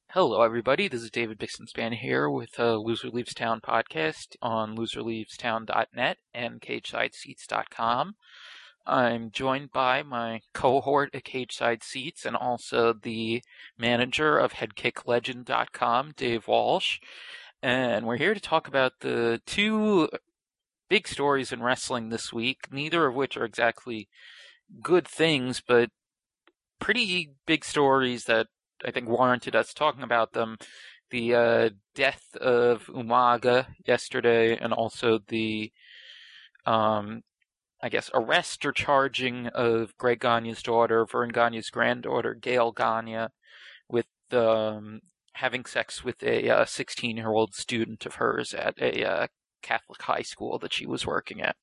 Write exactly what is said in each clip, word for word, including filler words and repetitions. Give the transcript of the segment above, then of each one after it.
Hello, everybody. This is David Bixenspan here with uh, Loser Leaves Town podcast on loser leaves town dot net and cage side seats dot com. I'm joined by my cohort at Cage Side Seats and also the manager of head kick legend dot com, Dave Walsh. And we're here to talk about the two big stories in wrestling this week, neither of which are exactly good things, but pretty big stories that I think warranted us talking about them. The uh, death of Umaga yesterday, and also the, um, I guess, arrest or charging of Greg Gagne's daughter, Vern Gagne's granddaughter, Gail Gagne, with um, having sex with a sixteen-year-old uh, student of hers at a uh, Catholic high school that she was working at.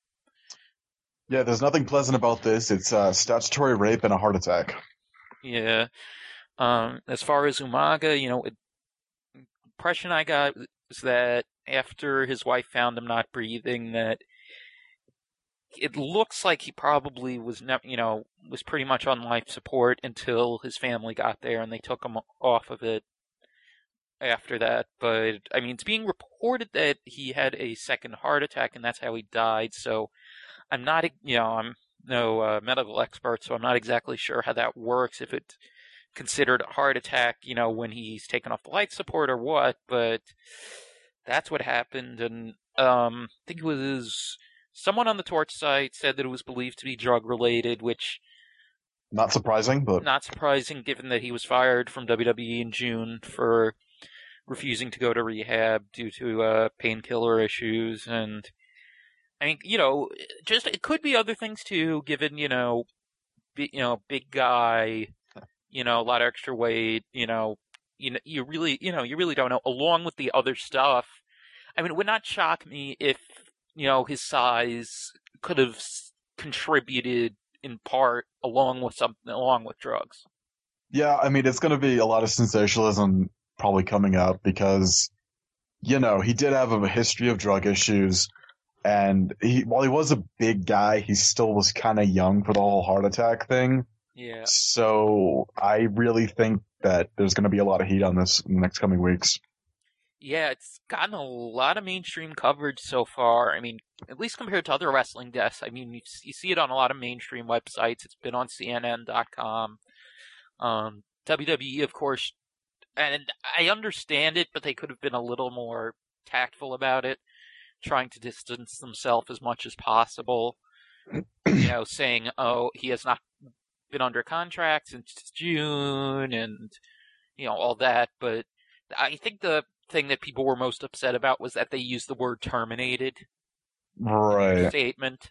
Yeah, there's nothing pleasant about this. It's uh, statutory rape and a heart attack. Yeah. Um, as far as Umaga, you know, the impression I got was that after his wife found him not breathing, that it looks like he probably was, ne- you know, was pretty much on life support until his family got there and they took him off of it after that. But, I mean, it's being reported that he had a second heart attack and that's how he died, so I'm not, you know, I'm no uh, medical expert, so I'm not exactly sure how that works, if it's considered a heart attack, you know, when he's taken off the life support or what, but that's what happened. And um, I think it was someone on the Torch site said that it was believed to be drug related, which not surprising, but not surprising given that he was fired from W W E in June for refusing to go to rehab due to uh, painkiller issues. And I mean, you know, just it could be other things too, given, you know, be, you know, big guy, you know, a lot of extra weight, you know, you know, you really, you know, you really don't know, along with the other stuff. I mean, it would not shock me if, you know, his size could have contributed in part along with something, along with drugs. Yeah, I mean, it's going to be a lot of sensationalism probably coming out because, you know, he did have a history of drug issues. And he, while he was a big guy, he still was kind of young for the whole heart attack thing. Yeah. So I really think that there's going to be a lot of heat on this in the next coming weeks. Yeah, it's gotten a lot of mainstream coverage so far. I mean, at least compared to other wrestling deaths. I mean, you, you see it on a lot of mainstream websites. It's been on C N N dot com. Um, W W E, of course, and I understand it, but they could have been a little more tactful about it, trying to distance themselves as much as possible. You know, saying, oh, he has not been under contract since June, and, you know, all that. But I think the thing that people were most upset about was that they used the word terminated right. in their statement.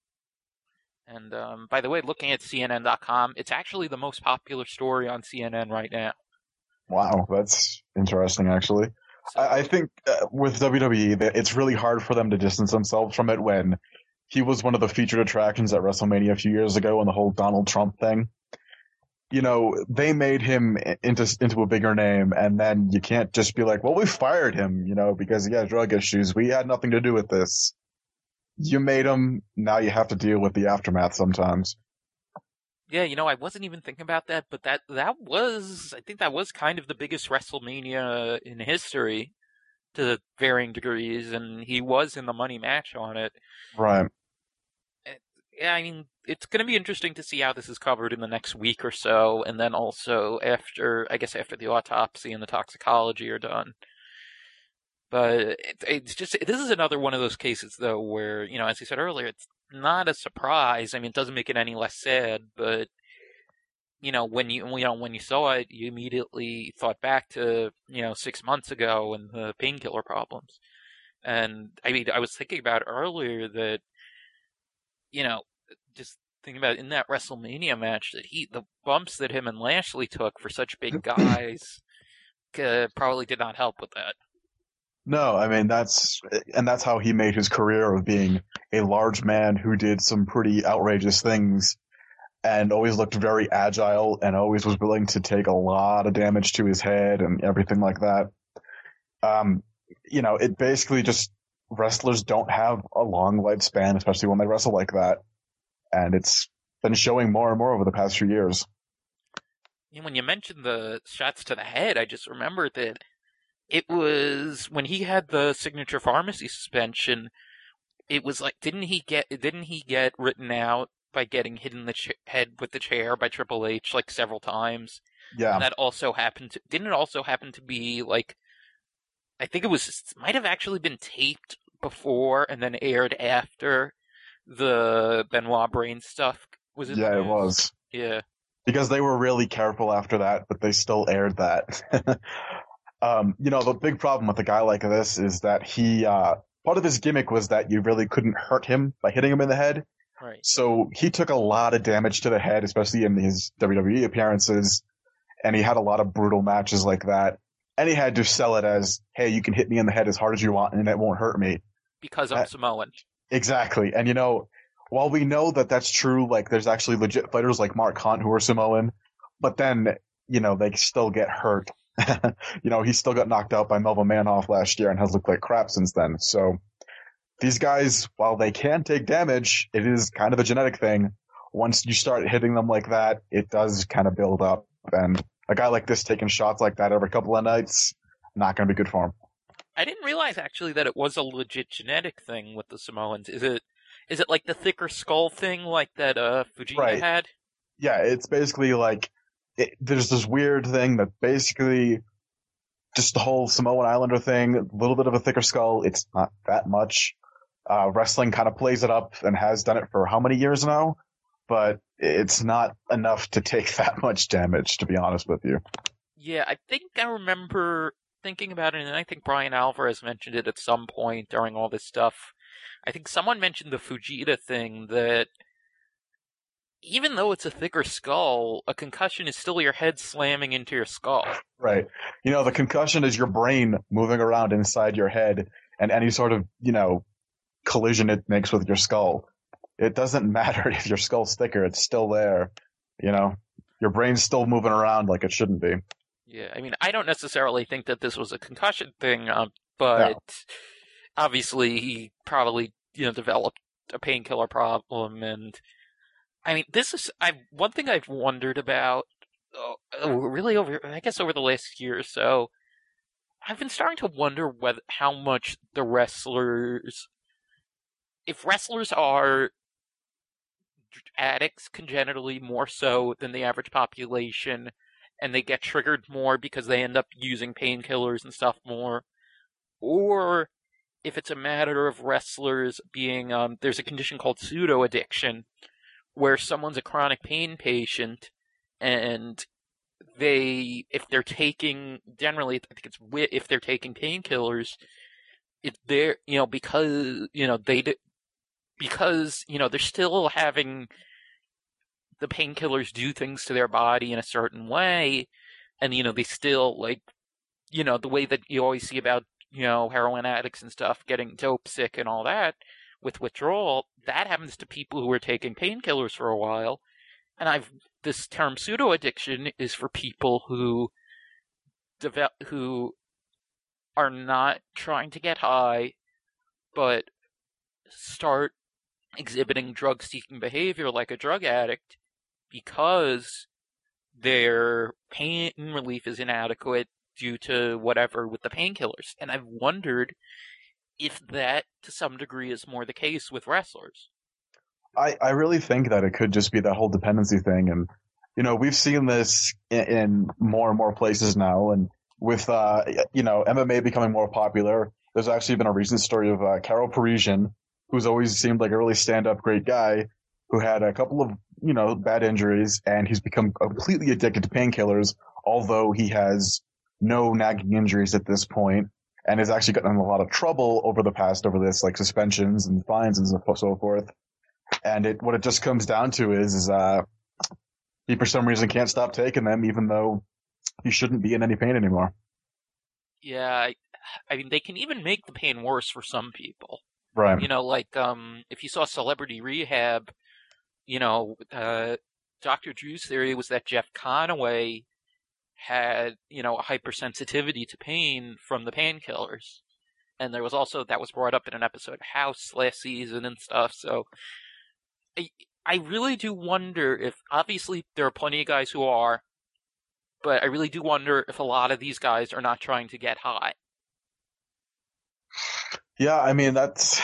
And um, by the way, looking at C N N dot com, it's actually the most popular story on C N N right now. Wow, that's interesting, actually. So, I, I think uh, with W W E, it's really hard for them to distance themselves from it when he was one of the featured attractions at WrestleMania a few years ago and the whole Donald Trump thing. You know, they made him into into a bigger name, and then you can't just be like, well, we fired him, you know, because he had drug issues. We had nothing to do with this. You made him, now you have to deal with the aftermath sometimes. Yeah, you know, I wasn't even thinking about that, but that that was, I think that was kind of the biggest WrestleMania in history to varying degrees, and he was in the money match on it. Right. Yeah, I mean, it's going to be interesting to see how this is covered in the next week or so, and then also after, I guess after the autopsy and the toxicology are done. But it, it's just, this is another one of those cases, though, where, you know, as you said earlier, it's not a surprise. I mean, it doesn't make it any less sad, but, you know, when you, you know, when you saw it, you immediately thought back to, you know, six months ago and the painkiller problems. And, I mean, I was thinking about earlier that, you know, just thinking about in that WrestleMania match that he, the bumps that him and Lashley took for such big guys uh, probably did not help with that. No, I mean, that's, and that's how he made his career of being a large man who did some pretty outrageous things and always looked very agile and always was willing to take a lot of damage to his head and everything like that. Um, you know, it basically just, wrestlers don't have a long lifespan, especially when they wrestle like that. And it's been showing more and more over the past few years. when you mentioned the shots to the head, I just remembered that it was when he had the signature pharmacy suspension. It was like, didn't he get didn't he get written out by getting hit in the ch- head with the chair by Triple H like several times? Yeah. And that also happened to didn't it also happen to be like, I think it was it might have actually been taped before and then aired after the Benoit Brain stuff was in the Yeah, it news? was. Yeah. Because they were really careful after that, but they still aired that. um, you know, the big problem with a guy like this is that he, uh, part of his gimmick was that you really couldn't hurt him by hitting him in the head. Right. So he took a lot of damage to the head, especially in his W W E appearances, and he had a lot of brutal matches like that. And he had to sell it as, hey, you can hit me in the head as hard as you want and it won't hurt me. Because I'm Uh, Samoan. Exactly. And you know, while we know that that's true, like there's actually legit fighters like Mark Hunt who are Samoan, but then, you know, they still get hurt. You know, he still got knocked out by Melvin Manhoff last year and has looked like crap since then. So these guys, while they can take damage, it is kind of a genetic thing. Once you start hitting them like that, it does kind of build up. And a guy like this taking shots like that every couple of nights, not going to be good for him. I didn't realize actually that it was a legit genetic thing with the Samoans. Is it is it like the thicker skull thing like that uh Fujita Right. had? Yeah, it's basically like, it, there's this weird thing that basically just the whole Samoan Islander thing, a little bit of a thicker skull. It's not that much. Uh, wrestling kind of plays it up and has done it for how many years now? But it's not enough to take that much damage, to be honest with you. Yeah, I think I remember thinking about it, and I think Brian Alvarez mentioned it at some point during all this stuff. I think someone mentioned the Fujita thing, that even though it's a thicker skull, a concussion is still your head slamming into your skull. Right. You know, the concussion is your brain moving around inside your head, and any sort of, you know, collision it makes with your skull. It doesn't matter if your skull's thicker, it's still there. You know, your brain's still moving around like it shouldn't be. Yeah, I mean, I don't necessarily think that this was a concussion thing, um, but No. obviously he probably, you know, developed a painkiller problem, and I mean, this is I one thing I've wondered about, uh, really over, I guess over the last year or so, I've been starting to wonder whether how much the wrestlers, if wrestlers are addicts congenitally more so than the average population, and they get triggered more because they end up using painkillers and stuff more, or if it's a matter of wrestlers being, um, there's a condition called pseudo addiction, where someone's a chronic pain patient, and they, if they're taking, generally, I think it's if they're taking painkillers, if they're, you know, because, you know, they, because, you know, they're still having the painkillers do things to their body in a certain way, and, you know, they still, like, you know, the way that you always see about, you know, heroin addicts and stuff getting dope sick and all that with withdrawal, that happens to people who are taking painkillers for a while. And I've, this term pseudo addiction is for people who develop, who are not trying to get high, but start exhibiting drug-seeking behavior like a drug addict because their pain relief is inadequate due to whatever with the painkillers. And I've wondered if that, to some degree, is more the case with wrestlers. I, I really think that it could just be that whole dependency thing. And, you know, we've seen this in, in more and more places now. And with, uh, you know, M M A becoming more popular, there's actually been a recent story of uh, Carol Parisian, who's always seemed like a really stand-up great guy, who had a couple of, you know, bad injuries, and he's become completely addicted to painkillers, although he has no nagging injuries at this point, and has actually gotten in a lot of trouble over the past over this, like suspensions and fines and so forth. And it, what it just comes down to is, is, uh, he for some reason can't stop taking them, even though he shouldn't be in any pain anymore. Yeah, I, I mean, they can even make the pain worse for some people. Right. You know, like, um, if you saw Celebrity Rehab, you know, uh, Doctor Drew's theory was that Jeff Conaway had, you know, a hypersensitivity to pain from the painkillers. And there was also, that was brought up in an episode of House last season and stuff, so I, I really do wonder if, obviously, there are plenty of guys who are, but I really do wonder if a lot of these guys are not trying to get high. Yeah, I mean, that's.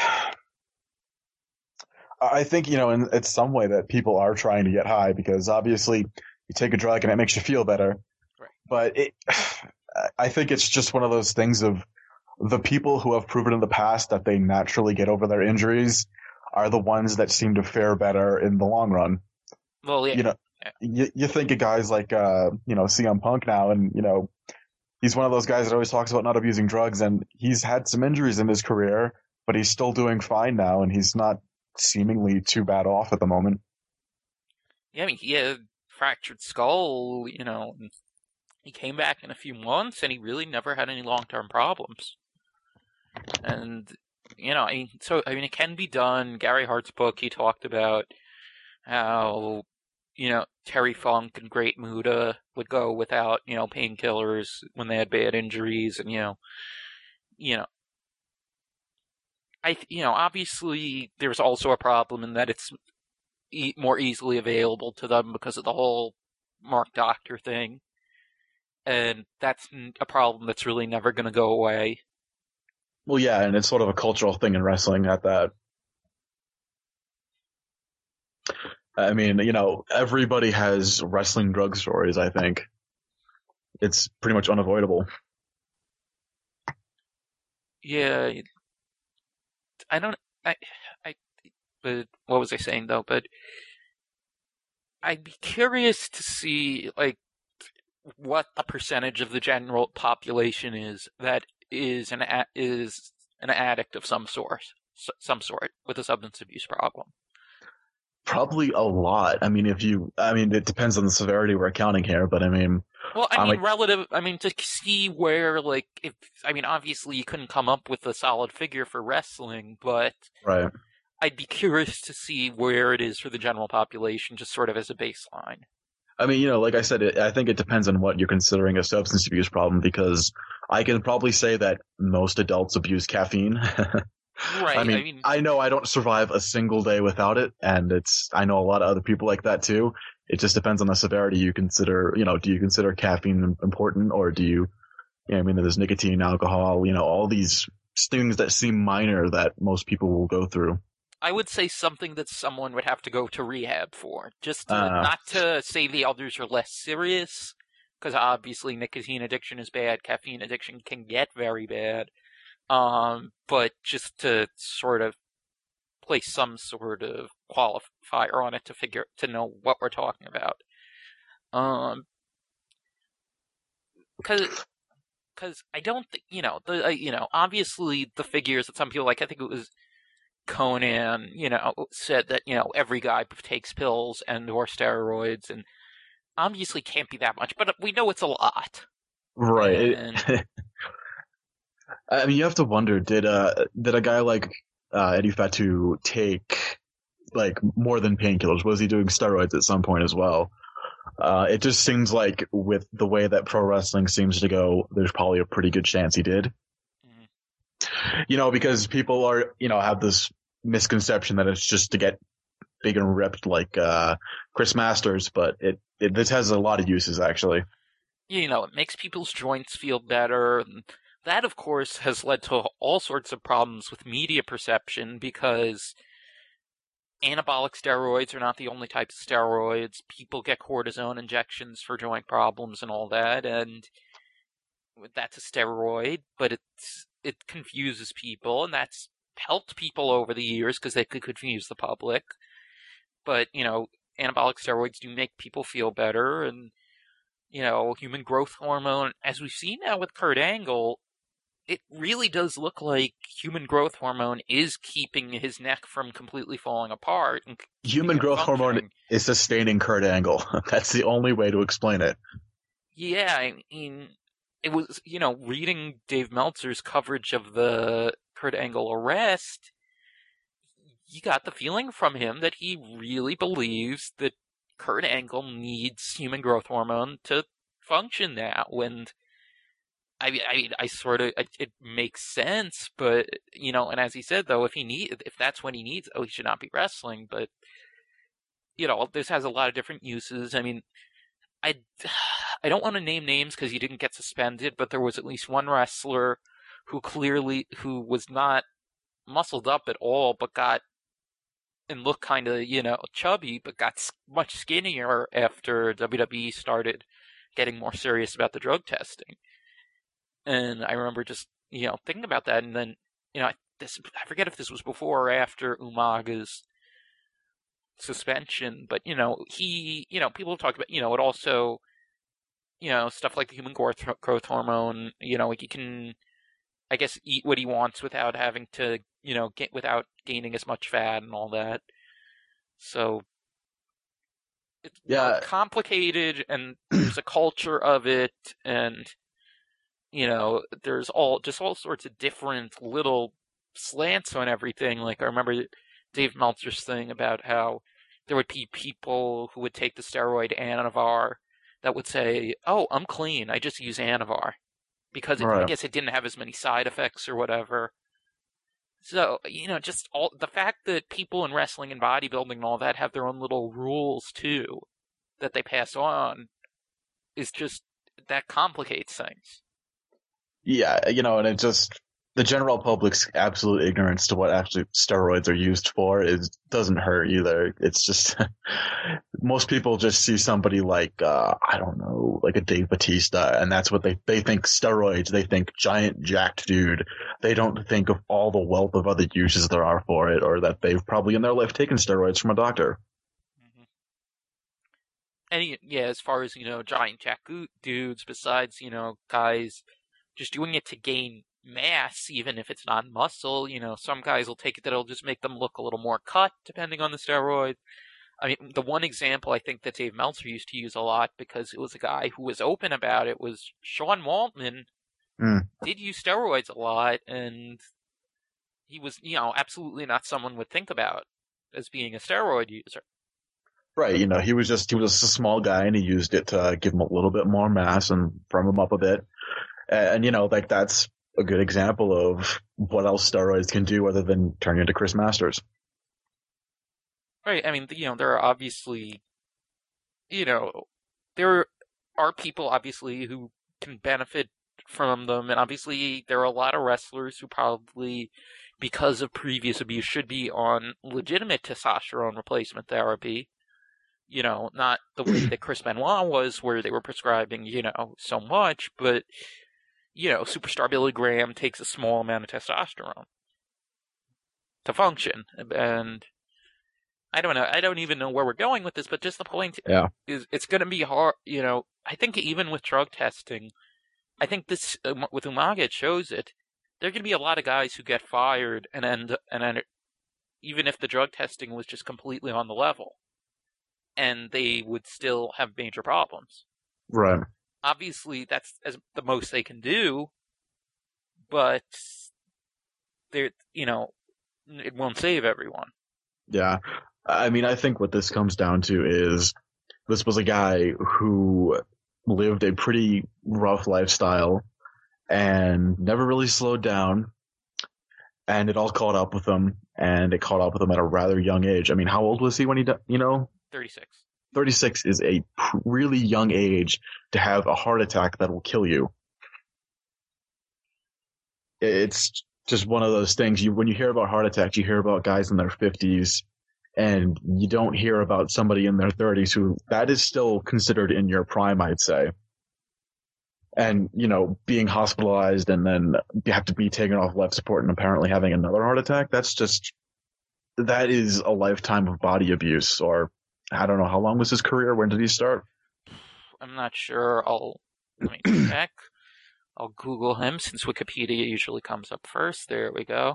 I think, you know, in, in some way that people are trying to get high because obviously you take a drug and it makes you feel better. Right. But it, I think it's just one of those things of the people who have proven in the past that they naturally get over their injuries are the ones that seem to fare better in the long run. Well, yeah. You know, yeah. you, you think of guys like, uh, you know, C M Punk now, and, you know, he's one of those guys that always talks about not abusing drugs, and he's had some injuries in his career, but he's still doing fine now, and he's not seemingly too bad off at the moment. Yeah, I mean, he had fractured skull, you know, and he came back in a few months, and he really never had any long-term problems. And, you know, I mean, so, I mean, it can be done. Gary Hart's book, he talked about how, you know, Terry Funk and Great Muta would go without, you know, painkillers when they had bad injuries, and, you know, you know, I, you know, obviously there's also a problem in that it's e- more easily available to them because of the whole Mark Doctor thing. And that's a problem that's really never going to go away. Well, yeah, and it's sort of a cultural thing in wrestling at that. I mean, you know, everybody has wrestling drug stories, I think. It's pretty much unavoidable. Yeah, I don't, I, I, but what was I saying though? But I'd be curious to see, like, what the percentage of the general population is that is an a- is an addict of some sort, some sort with a substance abuse problem. Probably a lot. I mean, if you, I mean, it depends on the severity we're counting here, but I mean, Well, I I'm mean, like, relative. I mean, to see where, like, if I mean, obviously you couldn't come up with a solid figure for wrestling, but right. I'd be curious to see where it is for the general population, just sort of as a baseline. I mean, you know, like I said, it, I think it depends on what you're considering a substance abuse problem because I can probably say that most adults abuse caffeine. Right. I mean, I mean, I know I don't survive a single day without it, and it's, I know a lot of other people like that too. It just depends on the severity you consider, you know, do you consider caffeine important or do you, you know, I mean, there's nicotine, alcohol, you know, all these things that seem minor that most people will go through. I would say something that someone would have to go to rehab for, just to, Uh, not to say the others are less serious, because obviously nicotine addiction is bad, caffeine addiction can get very bad. Um, but just to sort of place some sort of qualifier on it to figure to know what we're talking about. Um, because because I don't think you know the uh, you know obviously the figures that some people like. I think it was Conan, you know, said that you know every guy takes pills and or steroids, and obviously can't be that much, but we know it's a lot. right. And It, I mean, you have to wonder, did, uh, did a guy like, uh, Eddie Fatu take, like, more than painkillers? Was he doing steroids at some point as well? Uh, it just seems like with the way that pro wrestling seems to go, there's probably a pretty good chance he did. mm, You know, because people are, you know, have this misconception that it's just to get big and ripped like, uh, Chris Masters, but it, it, this has a lot of uses actually. you know, it makes people's joints feel better. And that, of course, has led to all sorts of problems with media perception because anabolic steroids are not the only types of steroids. People get cortisone injections for joint problems and all that, and that's a steroid, but it's it confuses people, and that's helped people over the years because they could confuse the public. But, you know, anabolic steroids do make people feel better, and, you know, human growth hormone, as we've seen now with Kurt Angle, it really does look like human growth hormone is keeping his neck from completely falling apart. And Human growth hormone is sustaining Kurt Angle. That's the only way to explain it. Yeah, I mean, it was, you know, reading Dave Meltzer's coverage of the Kurt Angle arrest, you got the feeling from him that he really believes that Kurt Angle needs human growth hormone to function now. And I mean, I, I sort of, it, it makes sense, but, you know, and as he said, though, if he need, if that's what he needs, oh, he should not be wrestling. But, you know, this has a lot of different uses. I mean, I, I don't want to name names because he didn't get suspended, but there was at least one wrestler who clearly, who was not muscled up at all, but got, and looked kind of, you know, chubby, but got much skinnier after W W E started getting more serious about the drug testing. And I remember just, you know, thinking about that, and then, you know, I, this, I forget if this was before or after Umaga's suspension, but, you know, he, you know, people talk about, you know, it also, you know, stuff like the human growth, growth hormone, you know, he can, I guess, eat what he wants without having to, you know, get, without gaining as much fat and all that. So, it's yeah. complicated, and there's a culture of it, and, you know, there's all, just all sorts of different little slants on everything. Like, I remember Dave Meltzer's thing about how there would be people who would take the steroid Anavar that would say, oh, I'm clean, I just use Anavar. Because it, Right. I guess it didn't have as many side effects or whatever. So, you know, just all the fact that people in wrestling and bodybuilding and all that have their own little rules, too, that they pass on, is just, that complicates things. Yeah, you know, and it just, the general public's absolute ignorance to what actually steroids are used for is doesn't hurt either. It's just, most people just see somebody like, uh, I don't know, like a Dave Bautista, and that's what they, they think steroids, they think giant jacked dude. They don't think of all the wealth of other uses there are for it, or that they've probably in their life taken steroids from a doctor. Mm-hmm. And yeah, as far as, you know, giant jack dudes, besides, you know, guys just doing it to gain mass, even if it's not muscle, you know, some guys will take it that'll just make them look a little more cut, depending on the steroid. I mean, the one example I think that Dave Meltzer used to use a lot, because it was a guy who was open about it, was Sean Waltman Mm. did use steroids a lot, and he was, you know, absolutely not someone would think about as being a steroid user. Right, you know, he was just, he was a small guy, and he used it to give him a little bit more mass and firm him up a bit. And, you know, like, that's a good example of what else steroids can do other than turn you into Chris Masters. Right, I mean, you know, there are obviously, you know, there are people, obviously, who can benefit from them, and obviously there are a lot of wrestlers who probably, because of previous abuse, should be on legitimate testosterone replacement therapy. You know, not the way that Chris Benoit was, where they were prescribing, you know, so much, but, you know, Superstar Billy Graham takes a small amount of testosterone to function. And I don't know, I don't even know where we're going with this, but just the point yeah. is, it's going to be hard, you know, I think even with drug testing, I think this, um, with Umaga, it shows it, there are going to be a lot of guys who get fired, and end, and end, even if the drug testing was just completely on the level, and they would still have major problems. Right. Obviously, that's as the most they can do, but they're, you know, it won't save everyone. Yeah. I mean, I think what this comes down to is this was a guy who lived a pretty rough lifestyle and never really slowed down, and it all caught up with him, and it caught up with him at a rather young age. I mean, how old was he when he, you know? thirty-six. thirty-six is a really young age to have a heart attack that will kill you. It's just one of those things. You, when you hear about heart attacks, you hear about guys in their fifties, and you don't hear about somebody in their thirties who that is still considered in your prime, I'd say. And, you know, being hospitalized and then you have to be taken off life support and apparently having another heart attack, that's just, that is a lifetime of body abuse. Or I don't know, how long was his career? When did he start? I'm not sure. I'll, let me check. I'll Google him, since Wikipedia usually comes up first. There we go.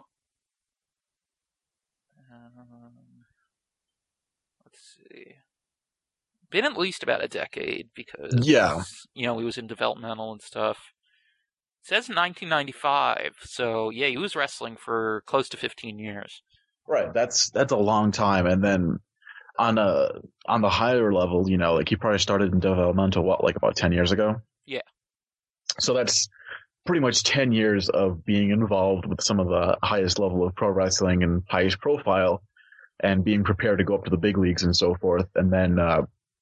Um, let's see. Been at least about a decade, because, yeah, you know, he was in developmental and stuff. It says nineteen ninety-five, so yeah, he was wrestling for close to fifteen years. Right, that's that's a long time. And then on a on the higher level, you know, like he probably started in developmental, what, like about ten years ago? Yeah. So that's pretty much ten years of being involved with some of the highest level of pro wrestling and highest profile, and being prepared to go up to the big leagues and so forth. And then, uh,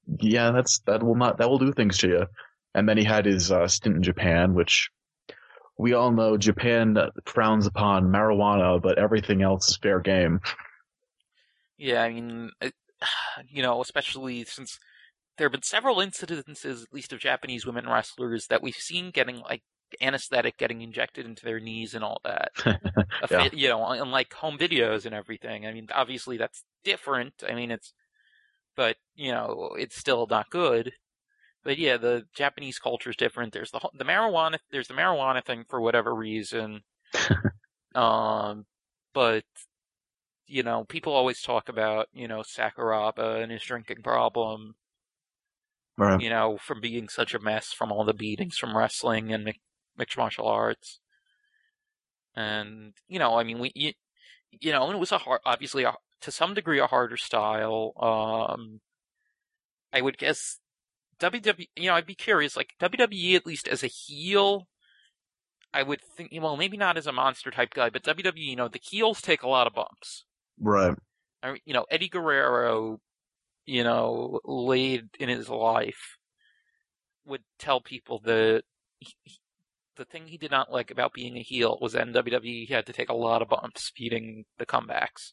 yeah, that's that will not that will do things to you. And then he had his uh, stint in Japan, which we all know Japan frowns upon marijuana, but everything else is fair game. Yeah, I mean, it, you know, especially since there have been several incidences, at least of Japanese women wrestlers, that we've seen getting like anesthetic getting injected into their knees and all that. A Yeah. fit, you know, and like home videos and everything. I mean, obviously that's different. I mean, it's, but you know, it's still not good. But yeah, the Japanese culture is different. There's the the marijuana. There's the marijuana thing for whatever reason. Um, but you know, people always talk about you know Sakuraba and his drinking problem. Right. You know, from being such a mess from all the beatings from wrestling and mixed martial arts. And you know, I mean, we you, you know, it was a hard, obviously a, to some degree a harder style. Um, I would guess W W E, you know, I'd be curious, like W W E at least as a heel, I would think, well, maybe not as a monster type guy, but W W E, you know, the heels take a lot of bumps. Right. I mean, you know, Eddie Guerrero, you know, late in his life would tell people that he, he, the thing he did not like about being a heel was that in W W E he had to take a lot of bumps beating the comebacks.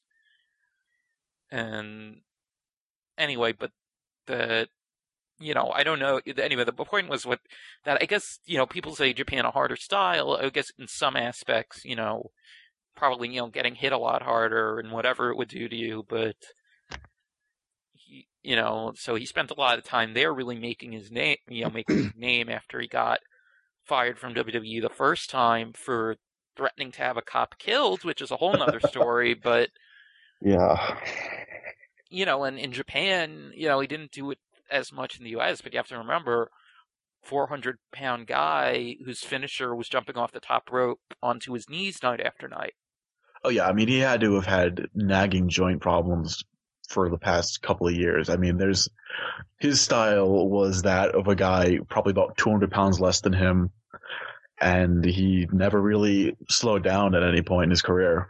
And anyway, but the you know, I don't know. Anyway, the point was what that I guess you know people say Japan a harder style. I guess in some aspects, you know, probably you know getting hit a lot harder and whatever it would do to you. But he, you know, so he spent a lot of time there, really making his name, you know, making his name after he got fired from W W E the first time for threatening to have a cop killed, which is a whole nother story. But yeah, you know, and in Japan, you know, he didn't do it as much in the U S, but you have to remember, four hundred pound guy whose finisher was jumping off the top rope onto his knees night after night. Oh yeah, I mean he had to have had nagging joint problems for the past couple of years. I mean, there's his style was that of a guy probably about two hundred pounds less than him, and he never really slowed down at any point in his career.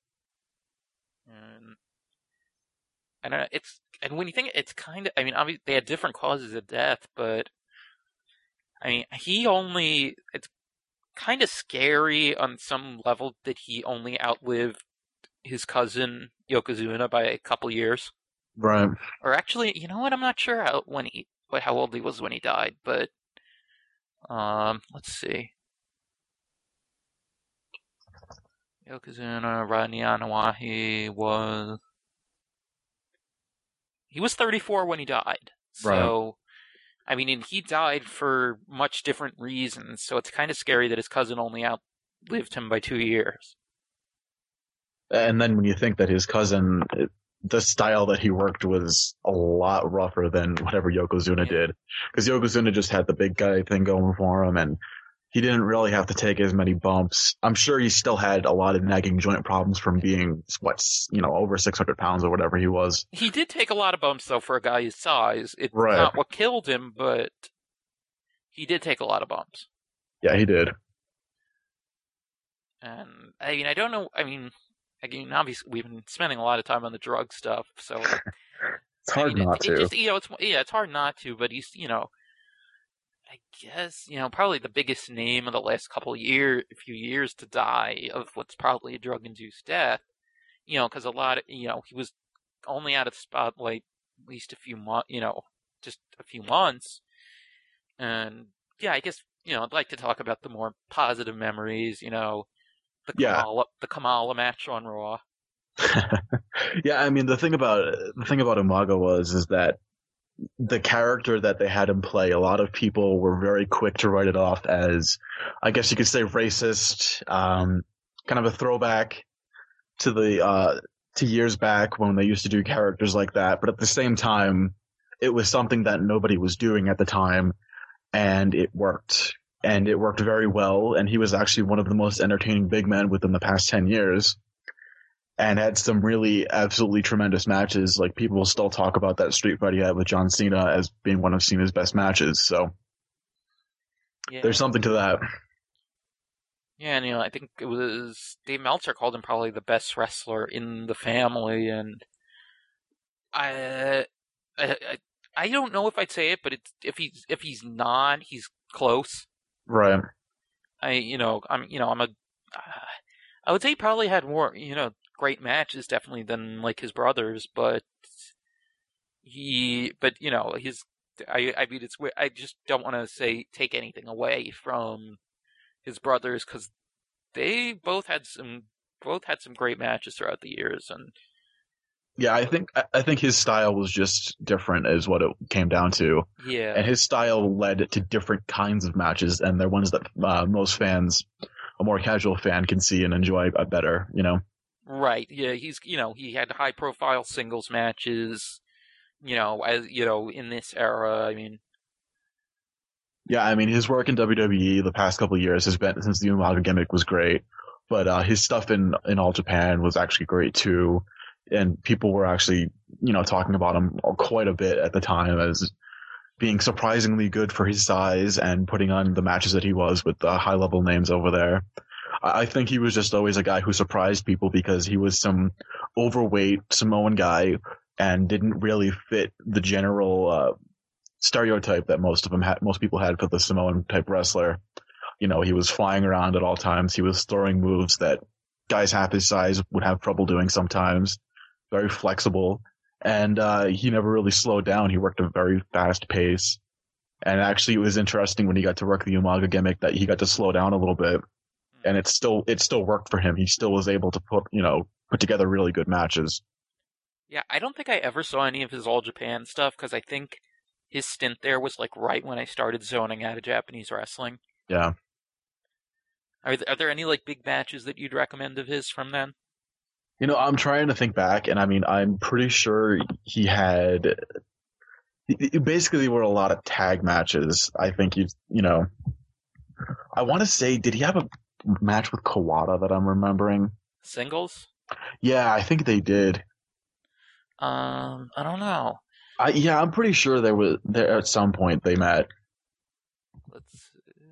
And, and uh, it's and when you think it's kind of, I mean, obviously they had different causes of death, but I mean, he only, it's kind of scary on some level that he only outlived his cousin Yokozuna by a couple years. Right. Or actually, you know what? I'm not sure how when he, how old he was when he died, but um, let's see. Yokozuna Rodney Anawahi was he was thirty-four when he died. So, right. I mean, and he died for much different reasons. So it's kind of scary that his cousin only outlived him by two years. And then when you think that his cousin, the style that he worked was a lot rougher than whatever Yokozuna yeah. did, because Yokozuna just had the big guy thing going for him, and he didn't really have to take as many bumps. I'm sure he still had a lot of nagging joint problems from being, what, you know, over six hundred pounds or whatever he was. He did take a lot of bumps, though, for a guy his size. It's right. not what killed him, but he did take a lot of bumps. Yeah, he did. And, I mean, I don't know, I mean, I mean, obviously, we've been spending a lot of time on the drug stuff, so... it's hard I mean, not it, to. It just, you know, it's, yeah, it's hard not to, but he's, you know... I guess, you know, probably the biggest name of the last couple of years, few years to die of what's probably a drug-induced death. You know, because a lot of, you know, he was only out of the spotlight at least a few months, you know, just a few months. And, yeah, I guess, you know, I'd like to talk about the more positive memories, you know, the Kamala, yeah. the Kamala match on Raw. yeah, I mean, the thing about, the thing about Umaga was, is that the character that they had him play, a lot of people were very quick to write it off as, I guess you could say, racist, um, kind of a throwback to the, uh, to years back when they used to do characters like that. But at the same time, it was something that nobody was doing at the time, and it worked. And it worked very well, and he was actually one of the most entertaining big men within the past ten years. And had some really absolutely tremendous matches. Like, people will still talk about that street fight he had with John Cena as being one of Cena's best matches. So yeah. There's something to that. Yeah, and you know, I think it was Dave Meltzer called him probably the best wrestler in the family, and I, I, I don't know if I'd say it, but it's if he's if he's not, he's close. Right. I you know I'm you know I'm a uh, I would say he probably had more you know great matches definitely than like his brothers, but he but you know his I I mean it's I just don't want to say take anything away from his brothers because they both had some both had some great matches throughout the years and. Yeah, I think I think his style was just different, is what it came down to. Yeah, and his style led to different kinds of matches, and they're ones that uh, most fans, a more casual fan, can see and enjoy better. You know. right. Yeah, he's you know he had high profile singles matches. You know, as you know in this era, I mean. Yeah, I mean his work in W W E the past couple of years has been since the Umaga gimmick was great, but uh, his stuff in in All Japan was actually great too. And people were actually, you know, talking about him quite a bit at the time as being surprisingly good for his size and putting on the matches that he was with the high level names over there. I think he was just always a guy who surprised people because he was some overweight Samoan guy and didn't really fit the general uh, stereotype that most of them had, most people had for the Samoan type wrestler. You know, he was flying around at all times. He was throwing moves that guys half his size would have trouble doing sometimes. Very flexible, and uh, he never really slowed down. He worked a very fast pace, and actually it was interesting when he got to work the Umaga gimmick that he got to slow down a little bit, and it still it still worked for him. He still was able to put you know put together really good matches. Yeah, I don't think I ever saw any of his All Japan stuff because I think his stint there was like right when I started zoning out of Japanese wrestling. Yeah. Are th- are there any like big matches that you'd recommend of his from then? You know, I'm trying to think back, and I mean, I'm pretty sure he had. Basically, there were a lot of tag matches. I think he's, you know, I want to say, did he have a match with Kawada that I'm remembering? Singles? Yeah, I think they did. Um, I don't know. I, yeah, I'm pretty sure there was there at some point they met. Let's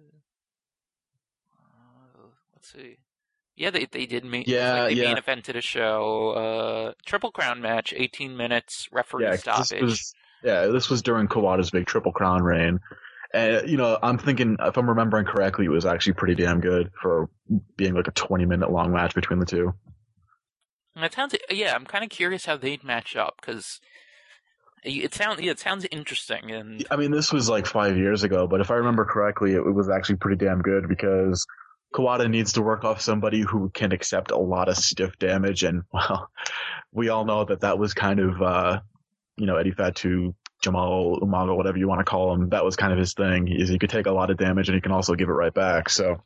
uh, let's see. Yeah, they they did meet. Yeah, like they yeah. main evented a show. Uh, Triple Crown match, eighteen minutes, referee Yeah, stoppage. this was, yeah, this was during Kawada's big Triple Crown reign. And, you know, I'm thinking, if I'm remembering correctly, it was actually pretty damn good for being like a twenty minute long match between the two. And it sounds, yeah, I'm kind of curious how they'd match up because it sounds, yeah, it sounds interesting. And I mean, this was like five years ago, but if I remember correctly, it was actually pretty damn good because Kawada needs to work off somebody who can accept a lot of stiff damage, and well, we all know that that was kind of, uh, you know, Eddie Fatu, Jamal Umaga, whatever you want to call him. That was kind of his thing. Is he could take a lot of damage and he can also give it right back. So,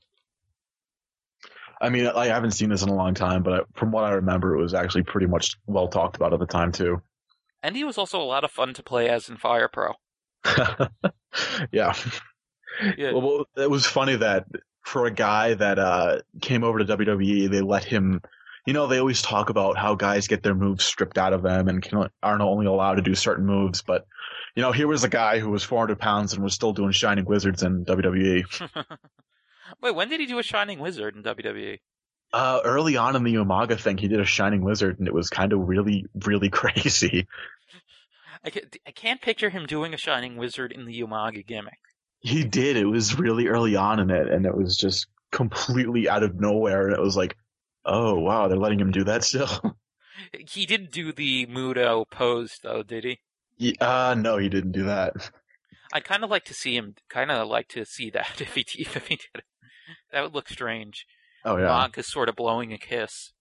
I mean, I haven't seen this in a long time, but from what I remember, it was actually pretty much well talked about at the time too. And he was also a lot of fun to play as in Fire Pro. yeah. Yeah. Well, it was funny that for a guy that uh, came over to W W E, they let him, you know, they always talk about how guys get their moves stripped out of them and can, aren't only allowed to do certain moves. But, you know, here was a guy who was four hundred pounds and was still doing Shining Wizards in W W E. Wait, when did he do a Shining Wizard in W W E? Uh, early on in the Umaga thing, he did a Shining Wizard, and it was kind of really, really crazy. I can't, I can't picture him doing a Shining Wizard in the Umaga gimmick. He did. It was really early on in it, and it was just completely out of nowhere. And it was like, oh, wow, they're letting him do that still? He didn't do the Muto pose, though, did he? Yeah, uh, no, he didn't do that. I'd kind of like to see him, kind of like to see that if he, if he did it. That would look strange. Oh, yeah. Umaga sort of blowing a kiss.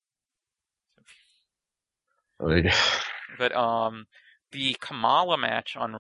Like, But, um, the Kamala match on...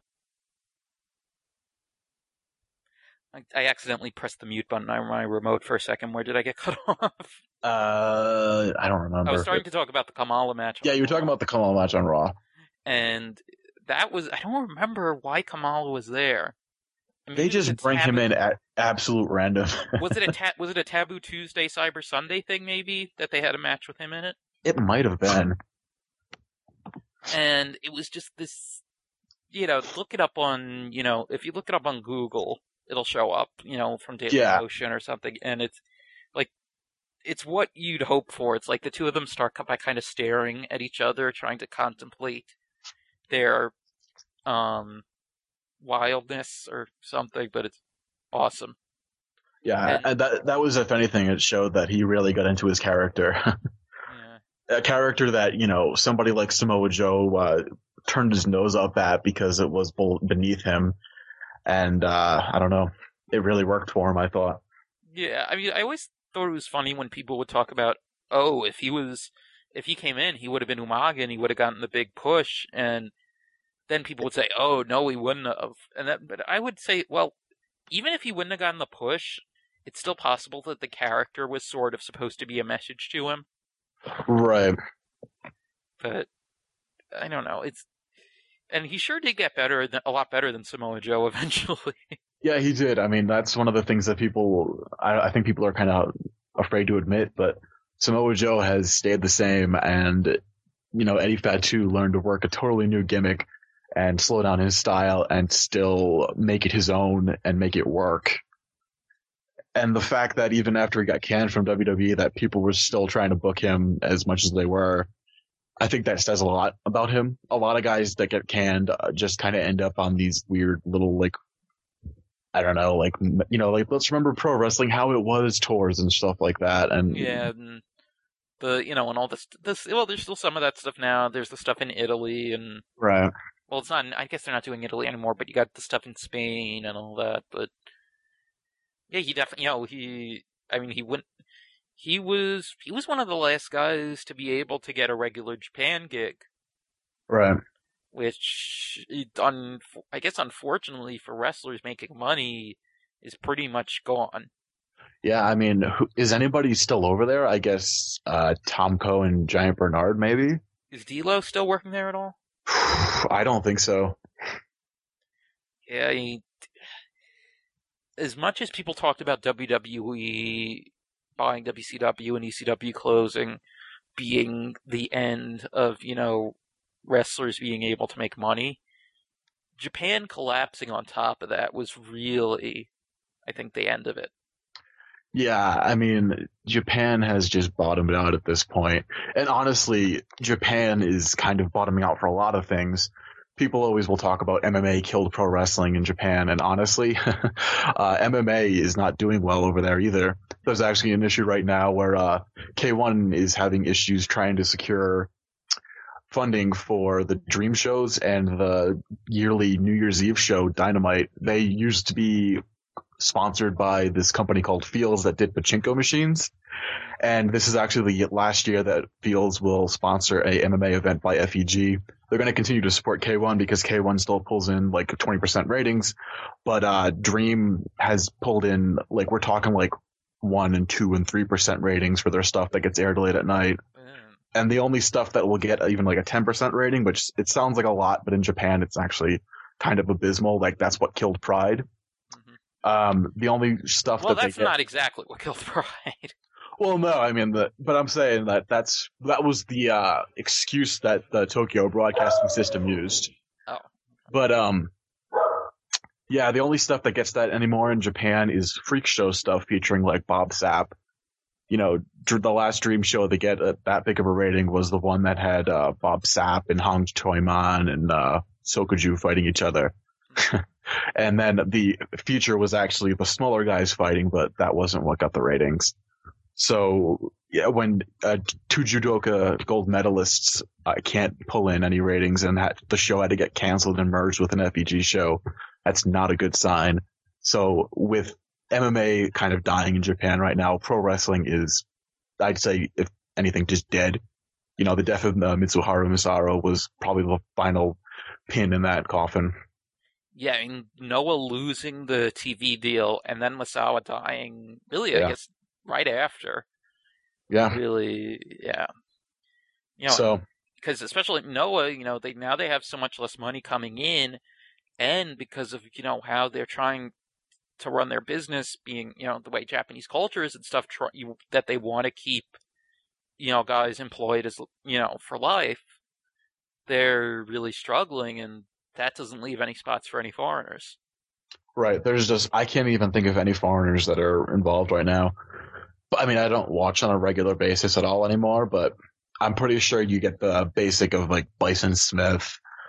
I, I accidentally pressed the mute button on my remote for a second. Where did I get cut off? uh, I don't remember. I was starting to talk about the Kamala match. Yeah, you were talking about the Kamala match on Raw. And that was... I don't remember why Kamala was there. I mean, they just bring taboo, him in at absolute random. was it a ta- was it a Taboo Tuesday Cyber Sunday thing maybe that they had a match with him in it? It might have been. And it was just this, you know, look it up on, you know, if you look it up on Google, it'll show up, you know, from Daily Yeah. Motion or something. And it's like, it's what you'd hope for. It's like the two of them start by kind of staring at each other, trying to contemplate their, um, wildness or something, but it's awesome. Yeah, And, and that that was, if anything, it showed that he really got into his character. yeah. A character that, you know, somebody like Samoa Joe uh, turned his nose up at because it was beneath him. And uh, I don't know, it really worked for him, I thought. Yeah, I mean, I always thought it was funny when people would talk about, oh, if he was, if he came in, he would have been Umaga and he would have gotten the big push. And then people would say, oh, no, he wouldn't have. And that, but I would say, well, even if he wouldn't have gotten the push, it's still possible that the character was sort of supposed to be a message to him. Right. But I don't know. It's and he sure did get better, a lot better than Samoa Joe eventually. Yeah, he did. I mean, that's one of the things that people, I, I think people are kind of afraid to admit, but Samoa Joe has stayed the same, and, you know, Eddie Fatu learned to work a totally new gimmick and slow down his style and still make it his own and make it work. And the fact that even after he got canned from W W E, that people were still trying to book him as much as they were, I think that says a lot about him. A lot of guys that get canned uh, just kind of end up on these weird little, like, I don't know, like, you know, like, let's remember pro wrestling, how it was tours and stuff like that. And yeah, and the, you know, and all this, this, well, there's still some of that stuff now. There's the stuff in Italy and, right. Well, it's not, I guess they're not doing Italy anymore, but you got the stuff in Spain and all that. But yeah, he definitely, you know, he, I mean, he went, he was, he was one of the last guys to be able to get a regular Japan gig. Right. Which, un, I guess, unfortunately for wrestlers making money, is pretty much gone. Yeah, I mean, who, is anybody still over there? I guess uh, Tomko and Giant Bernard, maybe? Is D'Lo still working there at all? I don't think so. Yeah, he, as much as people talked about W W E buying W C W and E C W closing being the end of, you know, wrestlers being able to make money, Japan collapsing on top of that was really, I think, the end of it. Yeah, I mean, Japan has just bottomed out at this point. And honestly, Japan is kind of bottoming out for a lot of things. People always will talk about M M A killed pro wrestling in Japan, and honestly, uh, M M A is not doing well over there either. There's actually an issue right now where uh, K one is having issues trying to secure funding for the Dream shows and the yearly New Year's Eve show, Dynamite. They used to be sponsored by this company called Fields that did pachinko machines. And this is actually the last year that Fields will sponsor a M M A event by F E G. They're going to continue to support K one because K one still pulls in like twenty percent ratings. But uh, Dream has pulled in, like, we're talking like one and two and three percent ratings for their stuff that gets aired late at night. And the only stuff that will get even like a ten percent rating, which it sounds like a lot, but in Japan it's actually kind of abysmal. Like, that's what killed Pride. Mm-hmm. Um, the only stuff well, that that's they get, not exactly what killed Pride. Well, no, I mean, the, but I'm saying that that's, that was the, uh, excuse that the Tokyo Broadcasting System used. Oh. But, um, yeah, the only stuff that gets that anymore in Japan is freak show stuff featuring like Bob Sapp. You know, the last Dream show to get a, that big of a rating was the one that had, uh, Bob Sapp and Hong Choi-man and, uh, Sokuju fighting each other. And then the feature was actually the smaller guys fighting, but that wasn't what got the ratings. So, yeah, when uh, two judoka gold medalists uh, can't pull in any ratings and had, the show had to get canceled and merged with an F E G show, that's not a good sign. So with M M A kind of dying in Japan right now, pro wrestling is, I'd say, if anything, just dead. You know, the death of uh, Mitsuharu Misawa was probably the final pin in that coffin. Yeah, I mean, Noah losing the T V deal and then Misawa dying, really, I yeah. guess, right after. Yeah. Really, yeah. You know, so, because especially Noah, you know, they now they have so much less money coming in, and because of, you know, how they're trying to run their business, being, you know, the way Japanese culture is and stuff, try, you, that they want to keep, you know, guys employed as, you know, for life, they're really struggling, and that doesn't leave any spots for any foreigners. Right. There's just, I can't even think of any foreigners that are involved right now. But I mean, I don't watch on a regular basis at all anymore, but I'm pretty sure you get the basic of like Bison Smith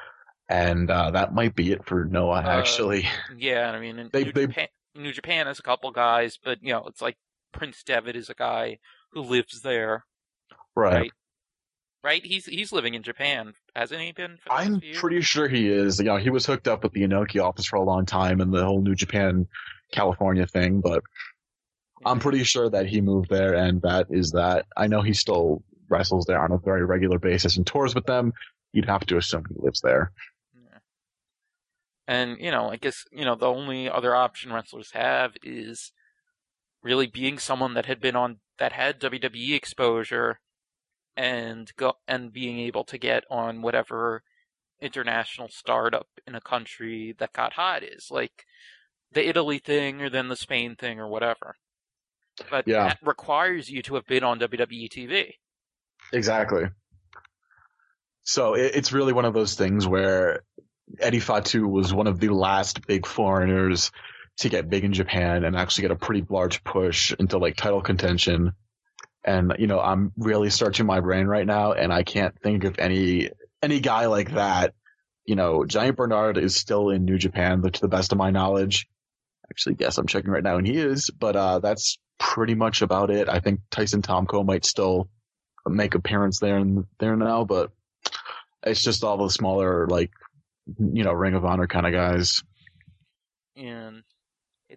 and uh, that might be it for Noah. Uh, Actually, yeah, I mean, in they New they Japan, New Japan has a couple guys, but you know, it's like Prince Devitt is a guy who lives there, right. right? Right? He's he's living in Japan, hasn't he been for the last I'm few years? pretty sure he is. You know, he was hooked up with the Inoki office for a long time and the whole New Japan California thing, but I'm Yeah. pretty sure that he moved there and that is that. I know he still wrestles there on a very regular basis and tours with them. You'd have to assume he lives there. Yeah. And you know, I guess you know the only other option wrestlers have is really being someone that had been on that had W W E exposure and go and being able to get on whatever international startup in a country that got hot is, like the Italy thing or then the Spain thing or whatever. But Yeah, that requires you to have been on W W E T V. exactly. So it, it's really one of those things where Eddie Fatu was one of the last big foreigners to get big in Japan and actually get a pretty large push into like title contention. And, you know, I'm really searching my brain right now and I can't think of any, any guy like that. You know, Giant Bernard is still in New Japan, to the best of my knowledge. Actually, guess I'm checking right now and he is, but, uh, that's pretty much about it. I think Tyson Tomko might still make appearance there and there now, but it's just all the smaller, like, you know, Ring of Honor kind of guys. And it,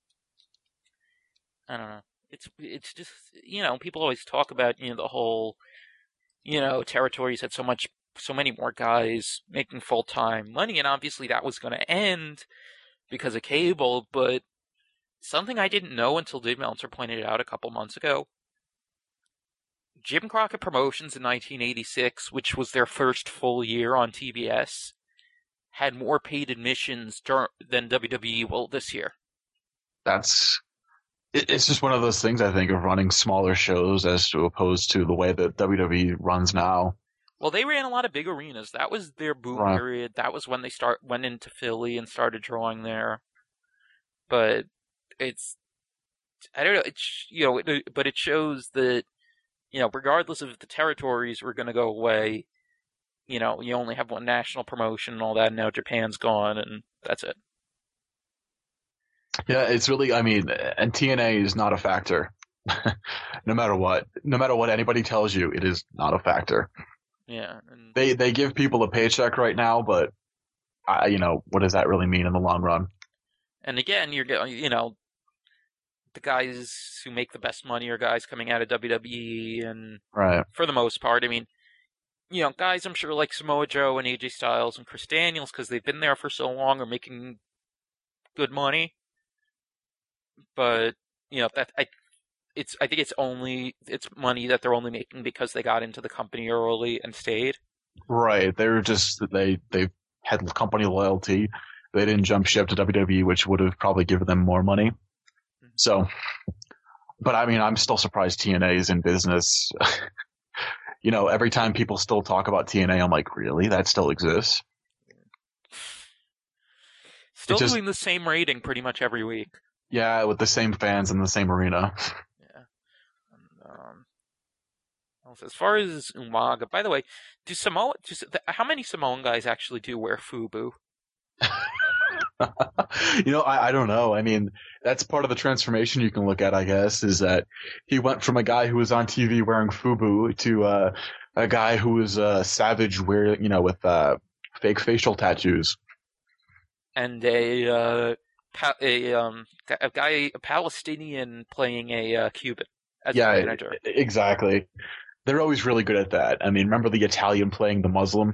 I don't know. It's it's just you know people always talk about you know the whole you know territories had so much so many more guys making full time money, and obviously that was going to end because of cable. But something I didn't know until Dave Meltzer pointed it out a couple months ago. Jim Crockett Promotions in nineteen eighty-six, which was their first full year on T B S, had more paid admissions than W W E will this year. That's it's just one of those things I think of running smaller shows as to opposed to the way that W W E runs now. Well, they ran a lot of big arenas. That was their boom Right. period. That was when they start went into Philly and started drawing there. But it's I don't know. It's you know, it, but it shows that you know, regardless of if the territories were going to go away, you know, you only have one national promotion and all that. And now Japan's gone, and that's it. Yeah, it's really, I mean, and T N A is not a factor. No matter what, no matter what anybody tells you, it is not a factor. Yeah, and They they give people a paycheck right now, but I, you know, what does that really mean in the long run? and again, you're getting you know the guys who make the best money are guys coming out of W W E, and Right. for the most part, I mean, you know, guys I'm sure like Samoa Joe and A J Styles and Chris Daniels because they've been there for so long are making good money. But you know that I, it's I think it's only it's money that they're only making because they got into the company early and stayed. Right. They're just they they had company loyalty. They didn't jump ship to W W E, which would have probably given them more money. So, but I mean, I'm still surprised T N A is in business. You know, every time people still talk about T N A, I'm like, really? That still exists? Still just, doing the same rating pretty much every week. Yeah, with the same fans in the same arena. Yeah. And, um, as far as Umaga, by the way, do Samoa? Do, how many Samoan guys actually do wear FUBU? You know, I, I don't know. I mean, that's part of the transformation you can look at, I guess, is that he went from a guy who was on T V wearing FUBU to uh, a guy who was a uh, savage, wearing, you know, with uh, fake facial tattoos. And a uh, a um a guy, a Palestinian playing a uh, Cuban as yeah, a manager. Exactly. They're always really good at that. I mean, remember the Italian playing the Muslim?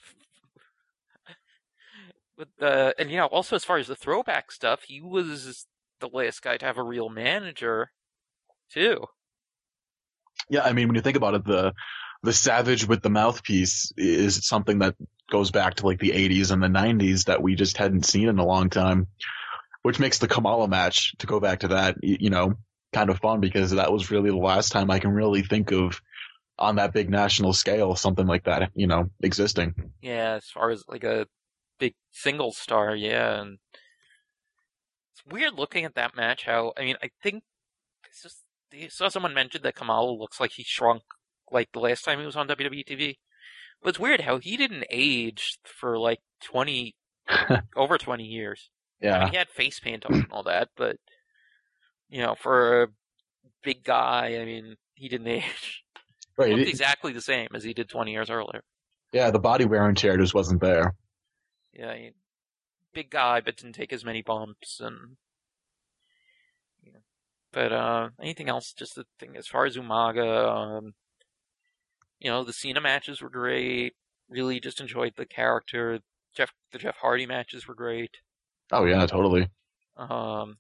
With the and you know also as far as the throwback stuff, he was the last guy to have a real manager, too. Yeah, I mean, when you think about it, the the Savage with the mouthpiece is something that goes back to like the eighties and the nineties that we just hadn't seen in a long time, which makes the Kamala match, to go back to that, you know, kind of fun because that was really the last time I can really think of on that big national scale something like that, you know, existing. Yeah, as far as like a big single star, yeah, and it's weird looking at that match. How I mean, I think it's just I saw someone mention that Kamala looks like he shrunk like the last time he was on W W E T V, But it's weird how he didn't age for like twenty, over twenty years. Yeah. I mean, he had face paint on and all that, but, you know, for a big guy, I mean, he didn't age. Right. He looked It, exactly the same as he did twenty years earlier. yeah, the body wear and tear just wasn't there. Yeah, he, big guy, but didn't take as many bumps, and, you know. But, uh, anything else, just the thing, as far as Umaga, um, you know, the Cena matches were great, really just enjoyed the character, Jeff, the Jeff Hardy matches were great. Oh yeah, totally. Um,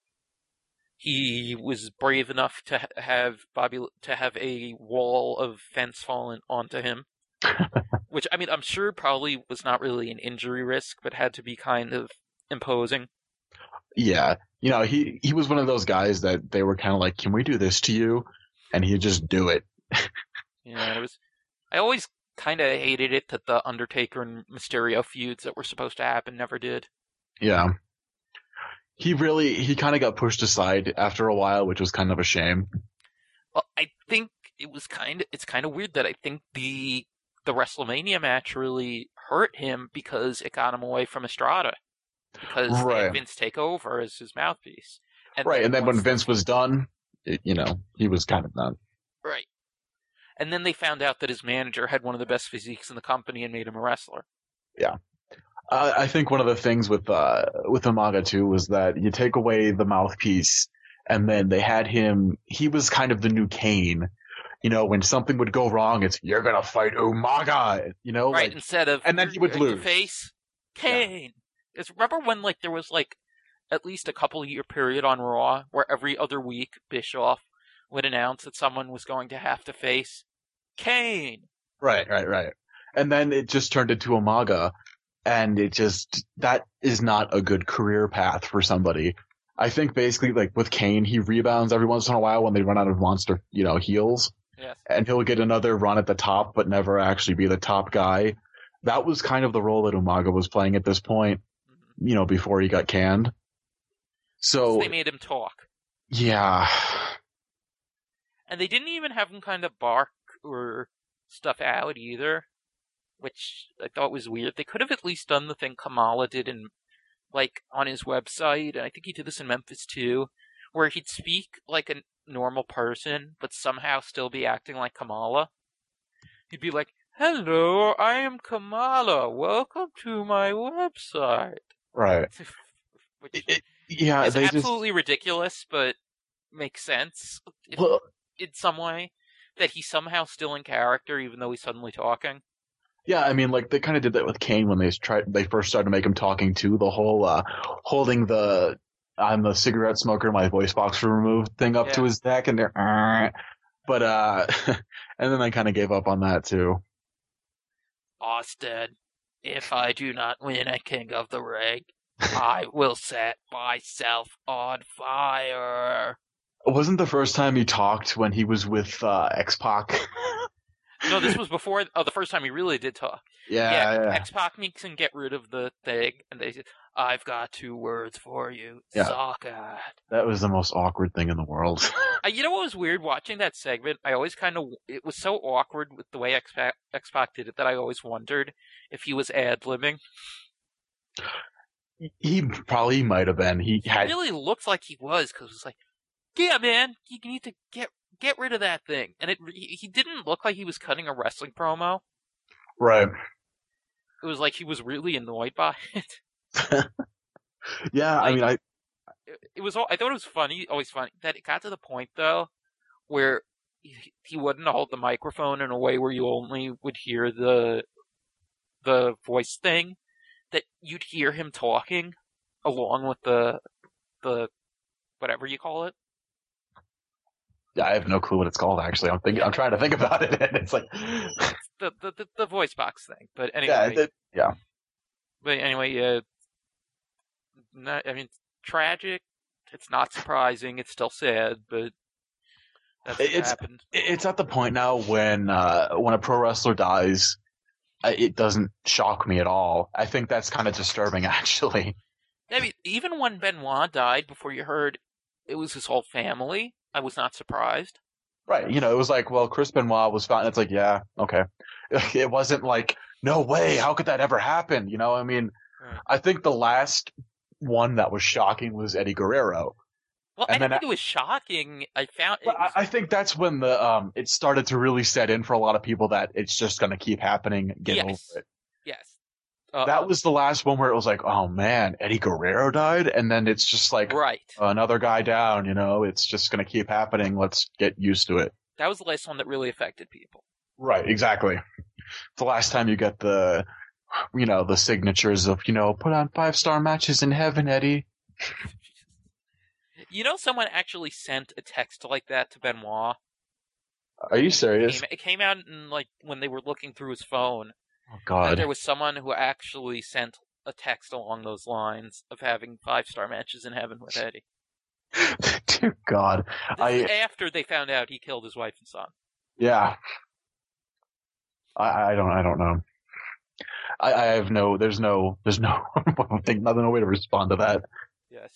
he was brave enough to ha- have Bobby to have a wall of fence fallen onto him, which I mean I'm sure probably was not really an injury risk, but had to be kind of imposing. Yeah, you know, he he was one of those guys that they were kind of like, "Can we do this to you?" And he'd just do it. Yeah, it was. I always kind of hated it that the Undertaker and Mysterio feuds that were supposed to happen never did. Yeah. He really, he kind of got pushed aside after a while, which was kind of a shame. Well, I think it was kind of, it's kind of weird that I think the, the WrestleMania match really hurt him because it got him away from Estrada. Because they Right. had Vince take over as his mouthpiece. And Right, and then when once- Vince was done, it, you know, he was kind of done. Right. And then they found out that his manager had one of the best physiques in the company and made him a wrestler. Yeah. Uh, I think one of the things with uh, with Umaga too was that you take away the mouthpiece, and then they had him. He was kind of the new Kane. You know, when something would go wrong, it's you're gonna fight Umaga. You know, Right, like, instead of and then he would uh, lose. face Kane. Because remember when like there was like at least a couple year period on Raw where every other week Bischoff would announce that someone was going to have to face Kane. Right, right, right. And then it just turned into Umaga, and it just that is not a good career path for somebody. I think basically like with Kane, he rebounds every once in a while when they run out of monster, you know, heels. Yes. And he'll get another run at the top, but never actually be the top guy. That was kind of the role that Umaga was playing at this point, Mm-hmm. you know, before he got canned. So, They made him talk. yeah. And they didn't even have him kind of bark or stuff out either, which I thought was weird. They could have at least done the thing Kamala did in, like, on his website, and I think he did this in Memphis too, where he'd speak like a normal person, but somehow still be acting like Kamala. He'd be like, "Hello, I am Kamala. Welcome to my website." Right. Which It, it, yeah, is they just, absolutely ridiculous, but makes sense if, well, in some way that he's somehow still in character, even though he's suddenly talking. yeah, I mean, like, they kind of did that with Kane when they tried, they first started to make him talking too, the whole, uh, holding the, I'm a cigarette smoker, my voice box removed thing up Yeah. to his neck, and they're, "Arr." But, uh, and then they kind of gave up on that too. Austin, if I do not win a King of the Ring, I will set myself on fire. Wasn't the first time he talked when he was with, uh, X-Pac? No, this was before, oh, the first time he really did talk. Yeah, Yeah, yeah. X-Pac makes him get rid of the thing, and they said, "I've got two words for you. Yeah. Suck it." That was the most awkward thing in the world. Uh, you know what was weird watching that segment? I always kind of, it was so awkward with the way X-Pac, X-Pac did it that I always wondered if he was ad-libbing. He probably might have been. He He had, really looked like he was, because it was like, yeah, man, you need to get get rid of that thing. And it he he didn't look like he was cutting a wrestling promo. right. It was like he was really annoyed by it. Yeah, I Like- mean, I, It, it was all, I thought it was funny, always funny, that it got to the point, though, where he, he wouldn't hold the microphone in a way where you only would hear the the voice thing, that you'd hear him talking along with the the whatever you call it. yeah, I have no clue what it's called, actually. I'm thinking, I'm trying to think about it, and it's like, The the, the, the voice box thing. But yeah, anyway, it, yeah. but anyway, uh, not, I mean, tragic. It's not surprising. It's still sad, but that's what It's- happened. It's at the point now when, uh, when a pro wrestler dies, I- it doesn't shock me at all. I think that's kind of disturbing, actually. I mean, even when Benoit died, before you heard it was his whole family, I was not surprised. Right. You know, it was like, well, Chris Benoit was fine. It's like, yeah, okay. It wasn't like, no way, how could that ever happen? You know, I mean, Right. I think the last one that was shocking was Eddie Guerrero. Well, I And didn't then think it was shocking. I found But it I, was I think that's when the um it started to really set in for a lot of people that it's just going to keep happening. Get over yes, it. yes. That Um, was the last one where it was like, oh man, Eddie Guerrero died, and then it's just like right. another guy down. You know, it's just going to keep happening. Let's get used to it. That was the last one that really affected people. Right, exactly. It's the last time you get the, you know, the signatures of, you know, put on five star matches in heaven, Eddie. You know, someone actually sent a text like that to Benoit. Are you It serious? came, it came out in, like, when they were looking through his phone. Oh That there God. was someone who actually sent a text along those lines of having five star matches in heaven with Eddie. Dear God. This I is after they found out he killed his wife and son. yeah. I I don't I don't know. I, I have no, there's no, there's no, I think nothing, no way to respond to that. Yes.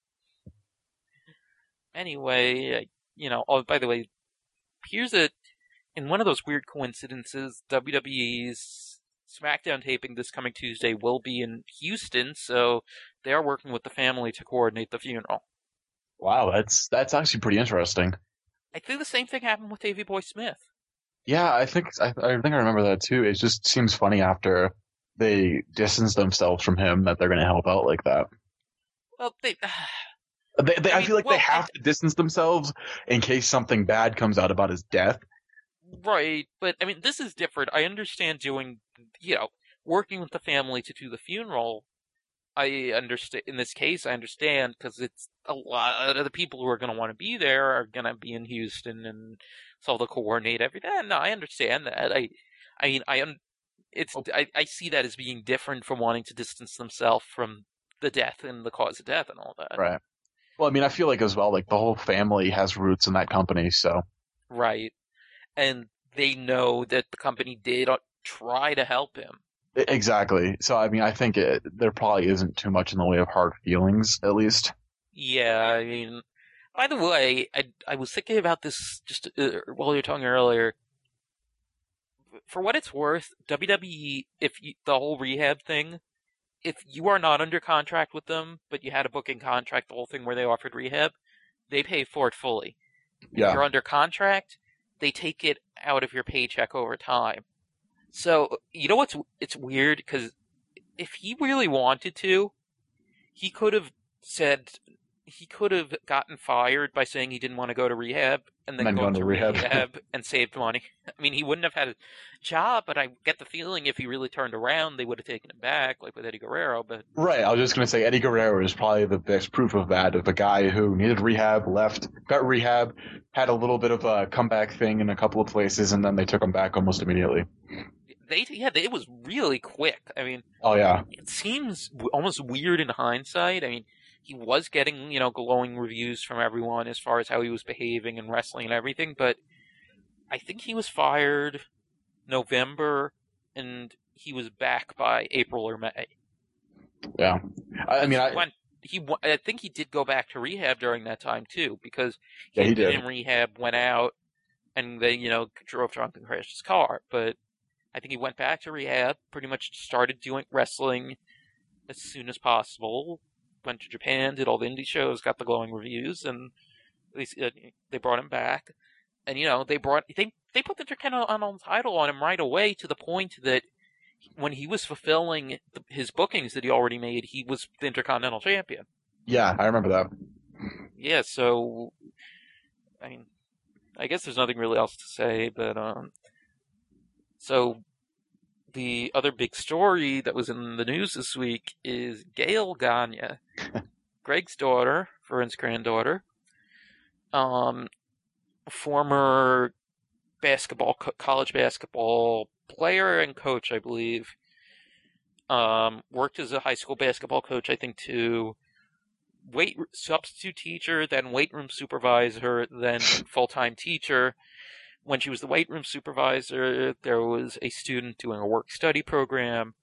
Anyway, you know, oh, by the way, here's a, in one of those weird coincidences, W W E's SmackDown taping this coming Tuesday will be in Houston, so they are working with the family to coordinate the funeral. Wow, that's, that's actually pretty interesting. I think the same thing happened with Davey Boy Smith. Yeah, I think, I, I think I remember that too. It just seems funny after they distance themselves from him that they're going to help out like that. Well, they, They, they, I I, mean, feel like well, they have I, to distance themselves in case something bad comes out about his death. right, but I mean, this is different. I understand doing, you know, working with the family to do the funeral. I understand, in this case, I understand, because it's a lot of the people who are going to want to be there are going to be in Houston, and so they'll coordinate everything. No, I understand that. I, I mean, I, it's, I, I see that as being different from wanting to distance themselves from the death and the cause of death and all that. Right. Well, I mean, I feel like as well, like the whole family has roots in that company, so. Right. And they know that the company did try to help him. Exactly. So, I mean, I think it, there probably isn't too much in the way of hard feelings, at least. Yeah, I mean, by the way, I, I was thinking about this just uh, while you were talking earlier. For what it's worth, W W E, if you, the whole rehab thing, if you are not under contract with them, but you had a booking contract, the whole thing where they offered rehab, they pay for it fully. If Yeah. you're under contract, they take it out of your paycheck over time. So, you know what's, it's weird, because if he really wanted to, he could have said, he could have gotten fired by saying he didn't want to go to rehab, and then, And then gone gone to to rehab, rehab. and saved money. I mean, he wouldn't have had a job, but I get the feeling if he really turned around, they would have taken him back, like with Eddie Guerrero, but... Right. I was just going to say Eddie Guerrero is probably the best proof of that, of a guy who needed rehab, left, got rehab, had a little bit of a comeback thing in a couple of places, and then they took him back almost immediately. They, yeah, they, it was really quick. I mean, Oh, yeah. it seems w- almost weird in hindsight. I mean, he was getting, you know, glowing reviews from everyone as far as how he was behaving and wrestling and everything, but I think he was fired November, and he was back by April or May. Yeah. I, I mean, he I, went, he, I think he did go back to rehab during that time too, because he Yeah, he had been did. in rehab, went out, and then, you know, drove drunk and crashed his car. But I think he went back to rehab, pretty much started doing wrestling as soon as possible, went to Japan, did all the indie shows, got the glowing reviews, and they, uh, they brought him back. And, you know, they brought, they, they put the Intercontinental title on him right away, to the point that when he was fulfilling the, his bookings that he already made, he was the Intercontinental Champion. Yeah, I remember that. Yeah, so, I mean, I guess there's nothing really else to say, but, um, so, the other big story that was in the news this week is Gail Gagne, Greg's daughter, Vern's granddaughter, um, former basketball, college basketball player and coach, I believe. Um, worked as a high school basketball coach, I think, too. Weight substitute teacher, then weight room supervisor, then full-time teacher. When she was the weight room supervisor, there was a student doing a work-study program.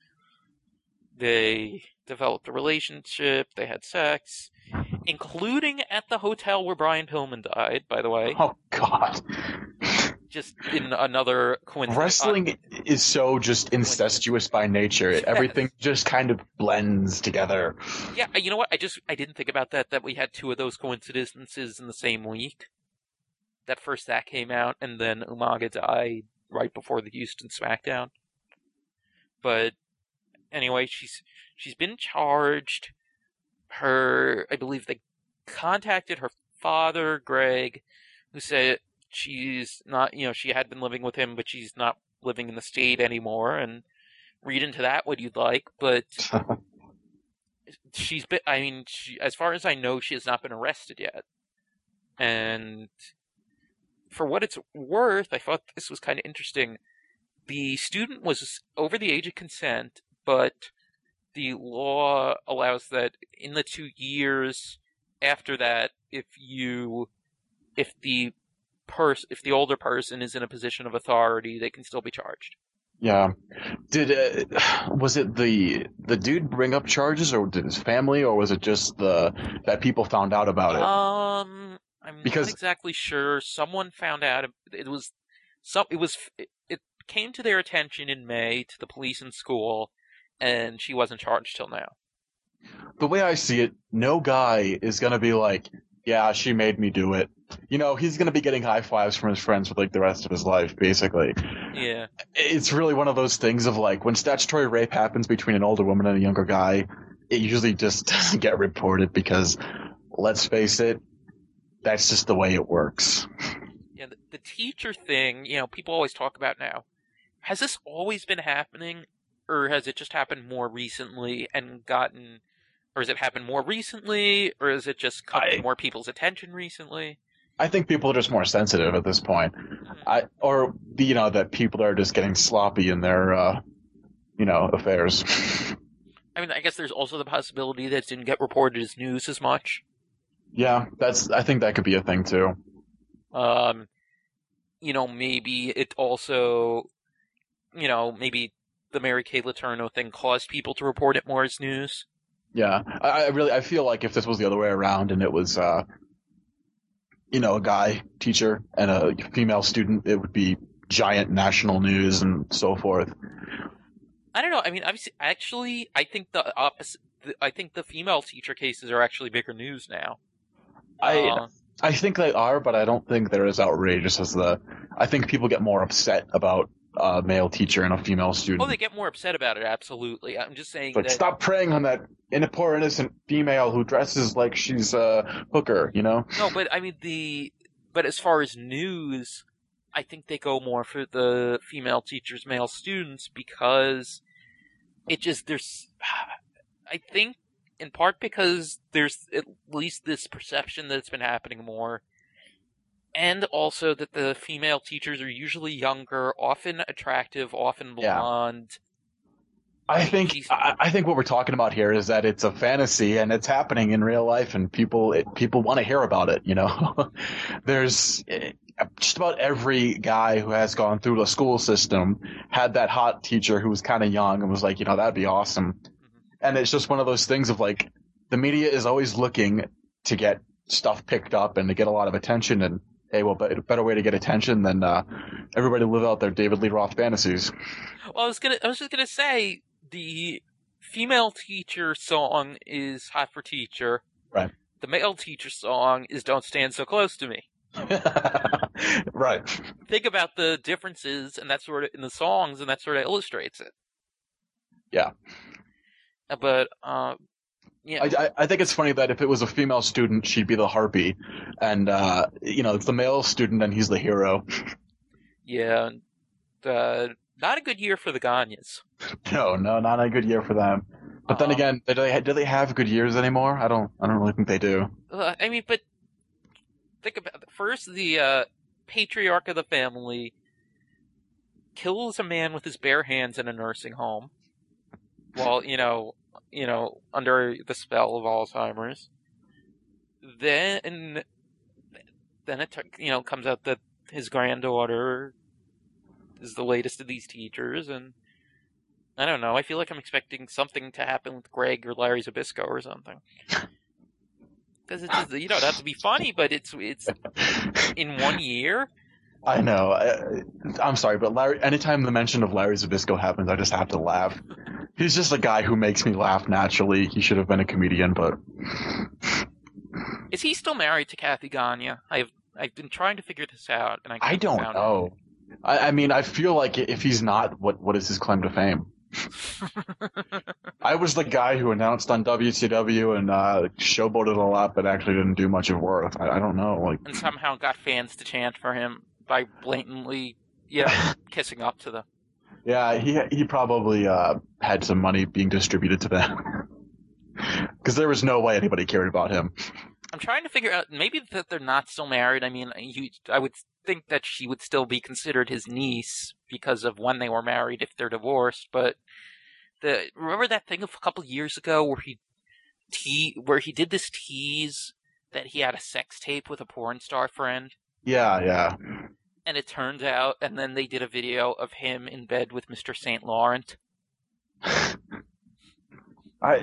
They developed a relationship. They had sex, including at the hotel where Brian Pillman died, by the way. Oh, God. just in another coincidence. Wrestling uh, is so just incestuous by nature. Yes. Everything just kind of blends together. Yeah, you know what? I just I didn't think about that, that we had two of those coincidences in the same week. That first that came out, and then Umaga died right before the Houston SmackDown. But anyway, she's she's been charged. Her, I believe they contacted her father, Greg, who said she's not, you know, she had been living with him, but she's not living in the state anymore, and read into that what you'd like, but she's been, I mean, she, as far as I know, she has not been arrested yet. And for what it's worth, I thought this was kind of interesting. The student was over the age of consent, but the law allows that in the two years after that, if you, if the Pers- if the older person is in a position of authority, they can still be charged. Yeah. Did uh, was it the the dude bring up charges, or did his family, or was it just the that people found out about it? Um, I'm because... not exactly sure. Someone found out. It was some. It was. It, it came to their attention in May to the police and school, and she wasn't charged till now. The way I see it, no guy is gonna be like, yeah, she made me do it. You know, he's going to be getting high fives from his friends for, like, the rest of his life, basically. Yeah. It's really one of those things of, like, when statutory rape happens between an older woman and a younger guy, it usually just doesn't get reported because, let's face it, that's just the way it works. Yeah, the, the teacher thing, you know, people always talk about now. Has this always been happening, or has it just happened more recently and gotten... Or has it happened more recently, or has it just come I, to more people's attention recently? I think people are just more sensitive at this point. Mm-hmm. I or you know that people are just getting sloppy in their uh, you know affairs. I mean, I guess there's also the possibility that it didn't get reported as news as much. Yeah, that's. I think that could be a thing too. Um, you know, maybe it also, you know, maybe the Mary Kay Letourneau thing caused people to report it more as news. Yeah, I, I really I feel like if this was the other way around and it was, uh, you know, a guy teacher and a female student, it would be giant national news and so forth. I don't know. I mean, obviously, actually, I think the opposite. I think the female teacher cases are actually bigger news now. I uh, I think they are, but I don't think they're as outrageous as the. I think people get more upset about a male teacher and a female student. Oh, they get more upset about it. Absolutely. I'm just saying like, that. Stop preying on that in a poor innocent female who dresses like she's a hooker. You know. No, but I mean the. But as far as news, I think they go more for the female teachers, male students, because it just there's. I think. In part because there's at least this perception that it's been happening more, and also that the female teachers are usually younger, often attractive, often blonde. Yeah. I think I, I think what we're talking about here is that it's a fantasy and it's happening in real life, and people it, people want to hear about it. You know, there's just about every guy who has gone through the school system had that hot teacher who was kind of young and was like, you know, that'd be awesome. And it's just one of those things of like, the media is always looking to get stuff picked up and to get a lot of attention. And hey, well, a better way to get attention than uh, everybody live out their David Lee Roth fantasies. Well, I was gonna, I was just gonna say the female teacher song is "Hot for Teacher." Right. The male teacher song is "Don't Stand So Close to Me." Right. Think about the differences, and that sort of in the songs, and that sort of illustrates it. Yeah. But, uh, yeah. I, I think it's funny that if it was a female student, she'd be the harpy. And, uh, you know, it's the male student and he's the hero. Yeah. Uh, not a good year for the Ganyas. No, no, not a good year for them. But uh, then again, do they, do they have good years anymore? I don't, I don't really think they do. Uh, I mean, but think about it. First, the, uh, patriarch of the family kills a man with his bare hands in a nursing home. Well, you know, you know, under the spell of Alzheimer's. Then, then it, you know, comes out that his granddaughter is the latest of these teachers, and I don't know. I feel like I'm expecting something to happen with Greg or Larry Zbyszko or something. Because it's just, you know, not to be funny, but it's it's in one year. I know. I, I'm sorry, but Larry. Anytime the mention of Larry Zabisco happens, I just have to laugh. He's just a guy who makes me laugh naturally. He should have been a comedian, but Is he still married to Kathy Gagne? I've I've been trying to figure this out, and I I haven't don't found know. I, I mean, I feel like if he's not, what what is his claim to fame? it. I was the guy who announced on W C W and uh, showboated a lot, but actually didn't do much of work. I, I don't know. Like, And somehow got fans to chant for him by blatantly, yeah, kissing up to them. yeah, he he probably uh, had some money being distributed to them because there was no way anybody cared about him. I'm trying to figure out maybe that they're not still married. I mean, you, I would think that she would still be considered his niece because of when they were married if they're divorced. But the remember that thing of a couple years ago where he te- where he did this tease that he had a sex tape with a porn star friend, Yeah, yeah. and it turned out, and then they did a video of him in bed with Mister Saint Laurent. I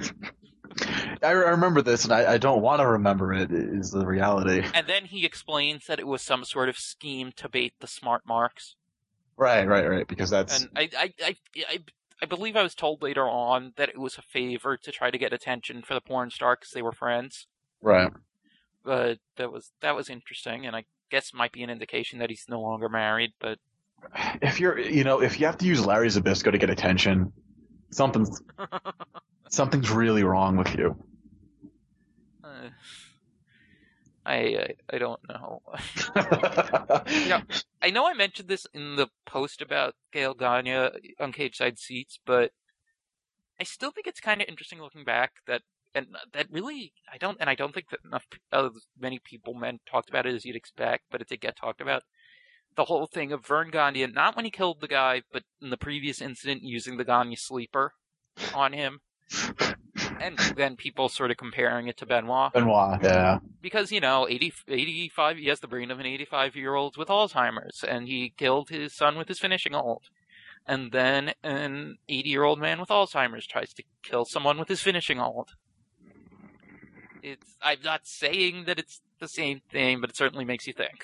I remember this, and I, I don't want to remember it. Is the reality? And then he explains that it was some sort of scheme to bait the smart marks. Right, right, right. Because that's And I, I, I, I, I believe I was told later on that it was a favor to try to get attention for the porn star because they were friends. right. But that was that was interesting, and I guess might be an indication that he's no longer married. But If you're, you know, if you have to use Larry Zabisco to get attention, something's something's really wrong with you. uh, I, I I don't know. You know, I know I mentioned this in the post about Gail Gagne on Cage Side Seats, but I still think it's kind of interesting looking back that and that really I don't and I don't think that enough uh, many people men talked about it as you'd expect, but it did get talked about. The whole thing of Vern Gagne, not when he killed the guy, but in the previous incident using the Gagne sleeper on him, and then people sort of comparing it to Benoit. Benoit, yeah. Because, you know, eighty, eighty-five, he has the brain of an eighty-five-year-old with Alzheimer's, and he killed his son with his finishing hold. And then an eighty-year-old man with Alzheimer's tries to kill someone with his finishing hold. It's, I'm not saying that it's the same thing, but it certainly makes you think.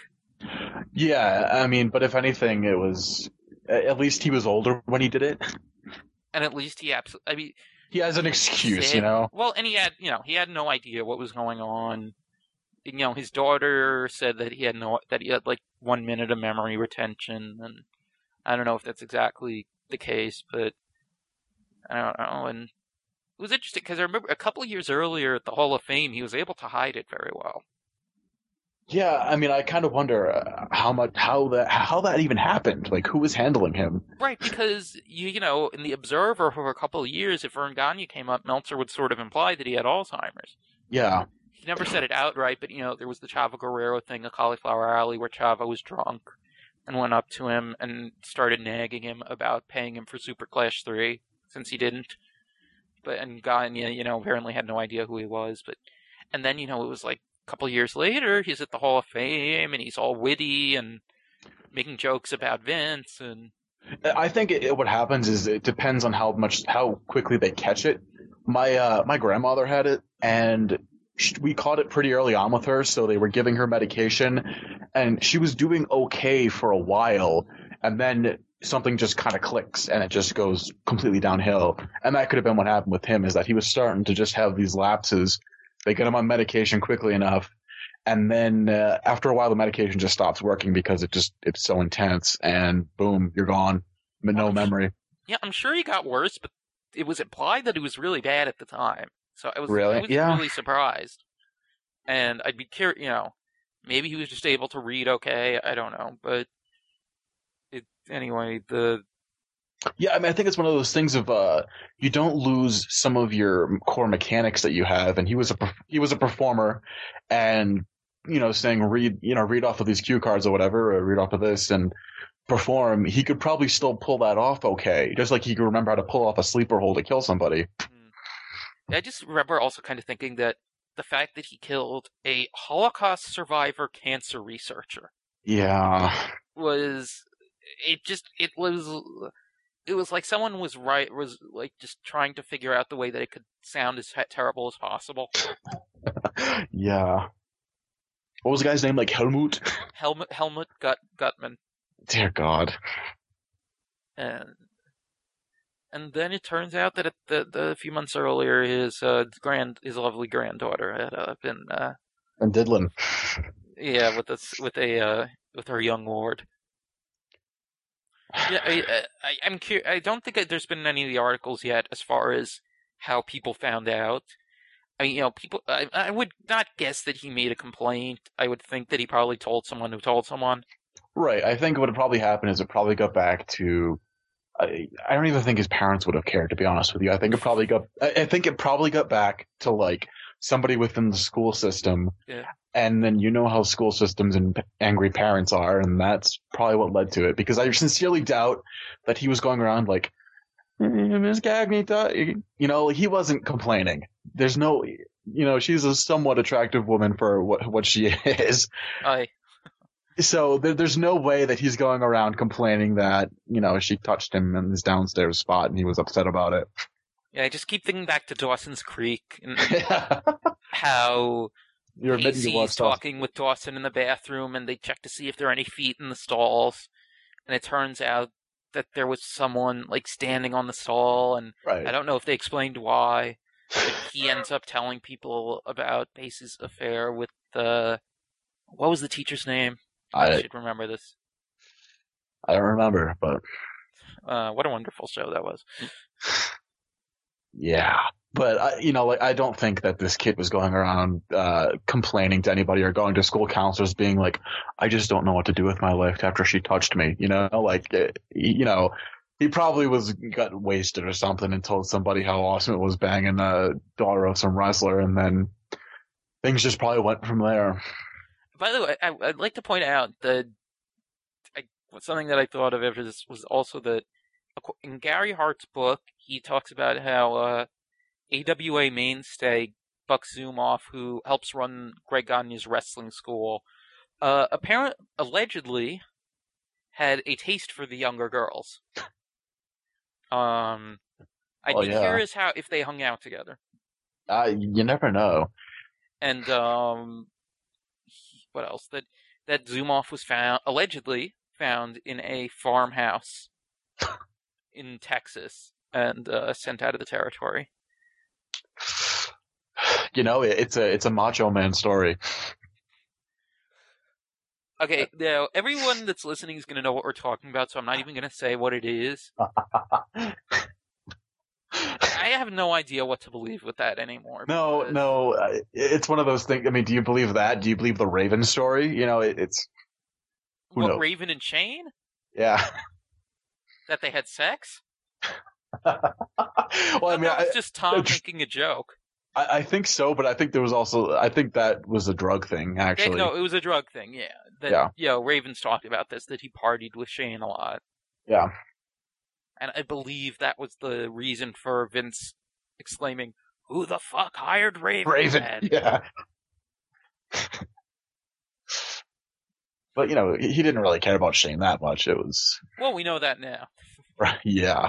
Yeah, I mean, but if anything, it was at least he was older when he did it. And at least he absolutely, I mean, He has an excuse, said, you know. well, and he had, you know, he had no idea what was going on. You know, his daughter said that he had no, that he had like one minute of memory retention, and I don't know if that's exactly the case, but I don't know. And it was interesting because I remember a couple of years earlier at the Hall of Fame, he was able to hide it very well. Yeah, I mean, I kind of wonder uh, how much how that how that even happened. Like, who was handling him? Right, because you you know, in the Observer for a couple of years, if Vern Gagne came up, Meltzer would sort of imply that he had Alzheimer's. Yeah, He never said it outright, but you know, there was the Chavo Guerrero thing, a Cauliflower Alley, where Chavo was drunk and went up to him and started nagging him about paying him for Super Clash three, since he didn't. But and Gagne, you know, apparently had no idea who he was. But and then you know, it was like a couple years later, he's at the Hall of Fame and he's all witty and making jokes about Vince. And I think it, it, what happens is it depends on how much how quickly they catch it. My uh, my grandmother had it, and she, we caught it pretty early on with her, so they were giving her medication, and she was doing okay for a while, and then something just kind of clicks, and it just goes completely downhill. And that could have been what happened with him, is that he was starting to just have these lapses. They get him on medication quickly enough, and then uh, after a while, the medication just stops working because it just it's so intense, and boom, you're gone, but no memory. yeah, I'm sure he got worse, but it was implied that he was really bad at the time. So I was, Really? I was Yeah. really surprised. And I'd be curious, you know, maybe he was just able to read okay. I don't know, but it anyway. The Yeah, I mean, I think it's one of those things of uh, you don't lose some of your core mechanics that you have, and he was a he was a performer, and you know, saying read you know read off of these cue cards or whatever, or read off of this and perform. He could probably still pull that off okay, just like he could remember how to pull off a sleeper hold to kill somebody. I just remember also kind of thinking that the fact that he killed a Holocaust survivor cancer researcher Yeah, was it just it was it was like someone was right was like just trying to figure out the way that it could sound as terrible as possible. yeah. What was the guy's name? Like Helmut? Helmut Helmut Gut, Gutman. Dear God. And and then it turns out that the, the a few months earlier, his uh, grand his lovely granddaughter had uh, been uh, and Diddlin. Yeah, with this with a uh, with her young ward. Yeah, I, I I'm curious. I don't think there's been any of the articles yet as far as how people found out. I mean, you know, people. I, I would not guess that he made a complaint. I would think that he probably told someone who told someone. Right. I think what would probably happen is it probably got back to. I, I don't even think his parents would have cared, to be honest with you. I think it probably got. I think it probably got back to like somebody within the school system. Yeah. And then you know how school systems and angry parents are, and that's probably what led to it. Because I sincerely doubt that he was going around like, Miss Gagney, you know, he wasn't complaining. There's no, you know, she's a somewhat attractive woman for what what she is. Aye. So there, there's no way that he's going around complaining that, you know, she touched him in his downstairs spot and he was upset about it. Yeah, I just keep thinking back to Dawson's Creek and how You're Casey's talking with Dawson in the bathroom, and they check to see if there are any feet in the stalls, and it turns out that there was someone like standing on the stall, and right. I don't know if they explained why. But he ends up telling people about Pacey's affair with the what was the teacher's name? I, I should remember this. I don't remember, but uh, what a wonderful show that was. Yeah. But, I, you know, like, I don't think that this kid was going around uh, complaining to anybody or going to school counselors being like, I just don't know what to do with my life after she touched me. You know, like, you know, he probably was got wasted or something and told somebody how awesome it was banging the daughter of some wrestler. And then things just probably went from there. By the way, I, I'd like to point out that I, something that I thought of after this was also that in Gary Hart's book, he talks about how uh, A W A mainstay Buck Zumoff, who helps run Greg Gagne's wrestling school, uh, apparent allegedly had a taste for the younger girls. Um, I'd oh, be yeah. curious how if they hung out together. Uh, you never know. And um, what else? That that Zumoff was found allegedly found in a farmhouse in Texas and uh, sent out of the territory. You know, it's a it's a Macho Man story. Okay, now everyone that's listening is going to know what we're talking about, so I'm not even going to say what it is. I have no idea what to believe with that anymore. No, because... no, it's one of those things. I mean, do you believe that? Do you believe the Raven story? You know, it, it's who what knows? Raven and Shane? Yeah. That they had sex? well, I mean, that was I, just Tom I, making a joke. I, I think so, but I think there was also, I think that was a drug thing, actually. Yeah, no, it was a drug thing, yeah. That, yeah. You know, Raven's talked about this, that he partied with Shane a lot. Yeah. And I believe that was the reason for Vince exclaiming, "Who the fuck hired Raven?" Raven, man? Yeah. But, you know, he didn't really care about Shane that much. It was... Well, we know that now. Right, yeah.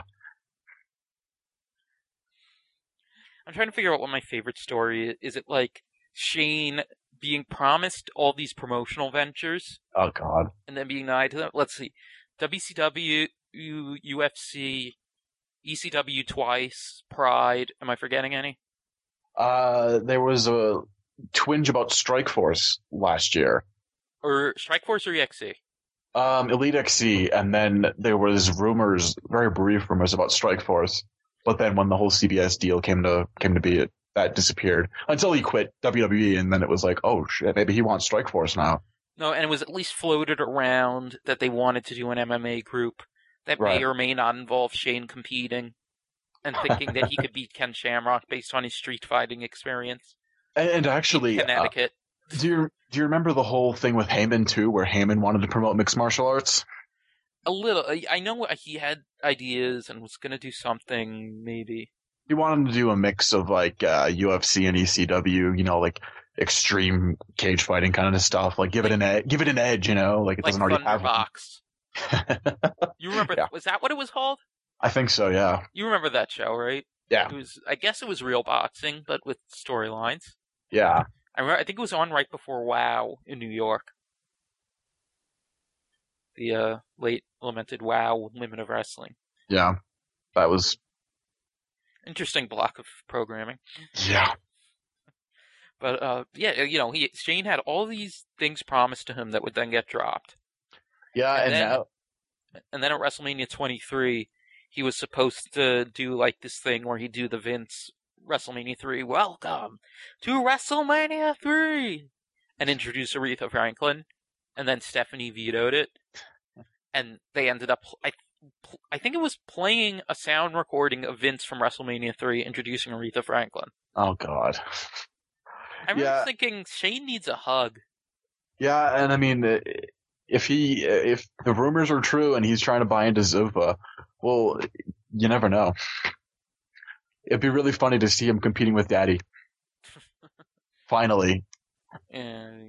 I'm trying to figure out what my favorite story is. Is it like Shane being promised all these promotional ventures? Oh, God. And then being denied to them? Let's see. W C W, U F C, E C W twice, Pride. Am I forgetting any? Uh, there was a twinge about Strikeforce last year. Or Strikeforce or E X C? Um, Elite X C, and then there was rumors, very brief rumors about Strikeforce. But then when the whole C B S deal came to came to be, it that disappeared until he quit W W E, and then it was like, oh shit, maybe he wants Strikeforce now. No, and it was at least floated around that they wanted to do an M M A group that right. may or may not involve Shane competing, and thinking that he could beat Ken Shamrock based on his street fighting experience. And, and actually, in Connecticut. Uh, do you do you remember the whole thing with Heyman too, where Heyman wanted to promote mixed martial arts? A little. I know he had ideas and was going to do something, maybe. He wanted to do a mix of, like, uh, U F C and E C W, you know, like, extreme cage fighting kind of stuff. Like, give like, it an edge, give it an edge, you know? Like, it like doesn't already have Thunderbox. You remember, yeah. Was that what it was called? I think so, yeah. You remember that show, right? Yeah. It was, I guess it was real boxing, but with storylines. Yeah. I remember, I think it was on right before WoW in New York. The uh, late lamented WoW Women of Wrestling. Yeah, that was interesting block of programming. Yeah. But uh, yeah, you know, he Shane had all these things promised to him that would then get dropped. Yeah, and, and then, now and then at WrestleMania twenty-three, he was supposed to do like this thing where he'd do the Vince WrestleMania three, welcome to WrestleMania three, and introduce Aretha Franklin, and then Stephanie vetoed it, and they ended up, I, I think it was playing a sound recording of Vince from WrestleMania three introducing Aretha Franklin. Oh, God. I remember Yeah. thinking, Shane needs a hug. Yeah, and I mean, if he, if the rumors are true and he's trying to buy into Zuffa, well, you never know. It'd be really funny to see him competing with Daddy. Finally. And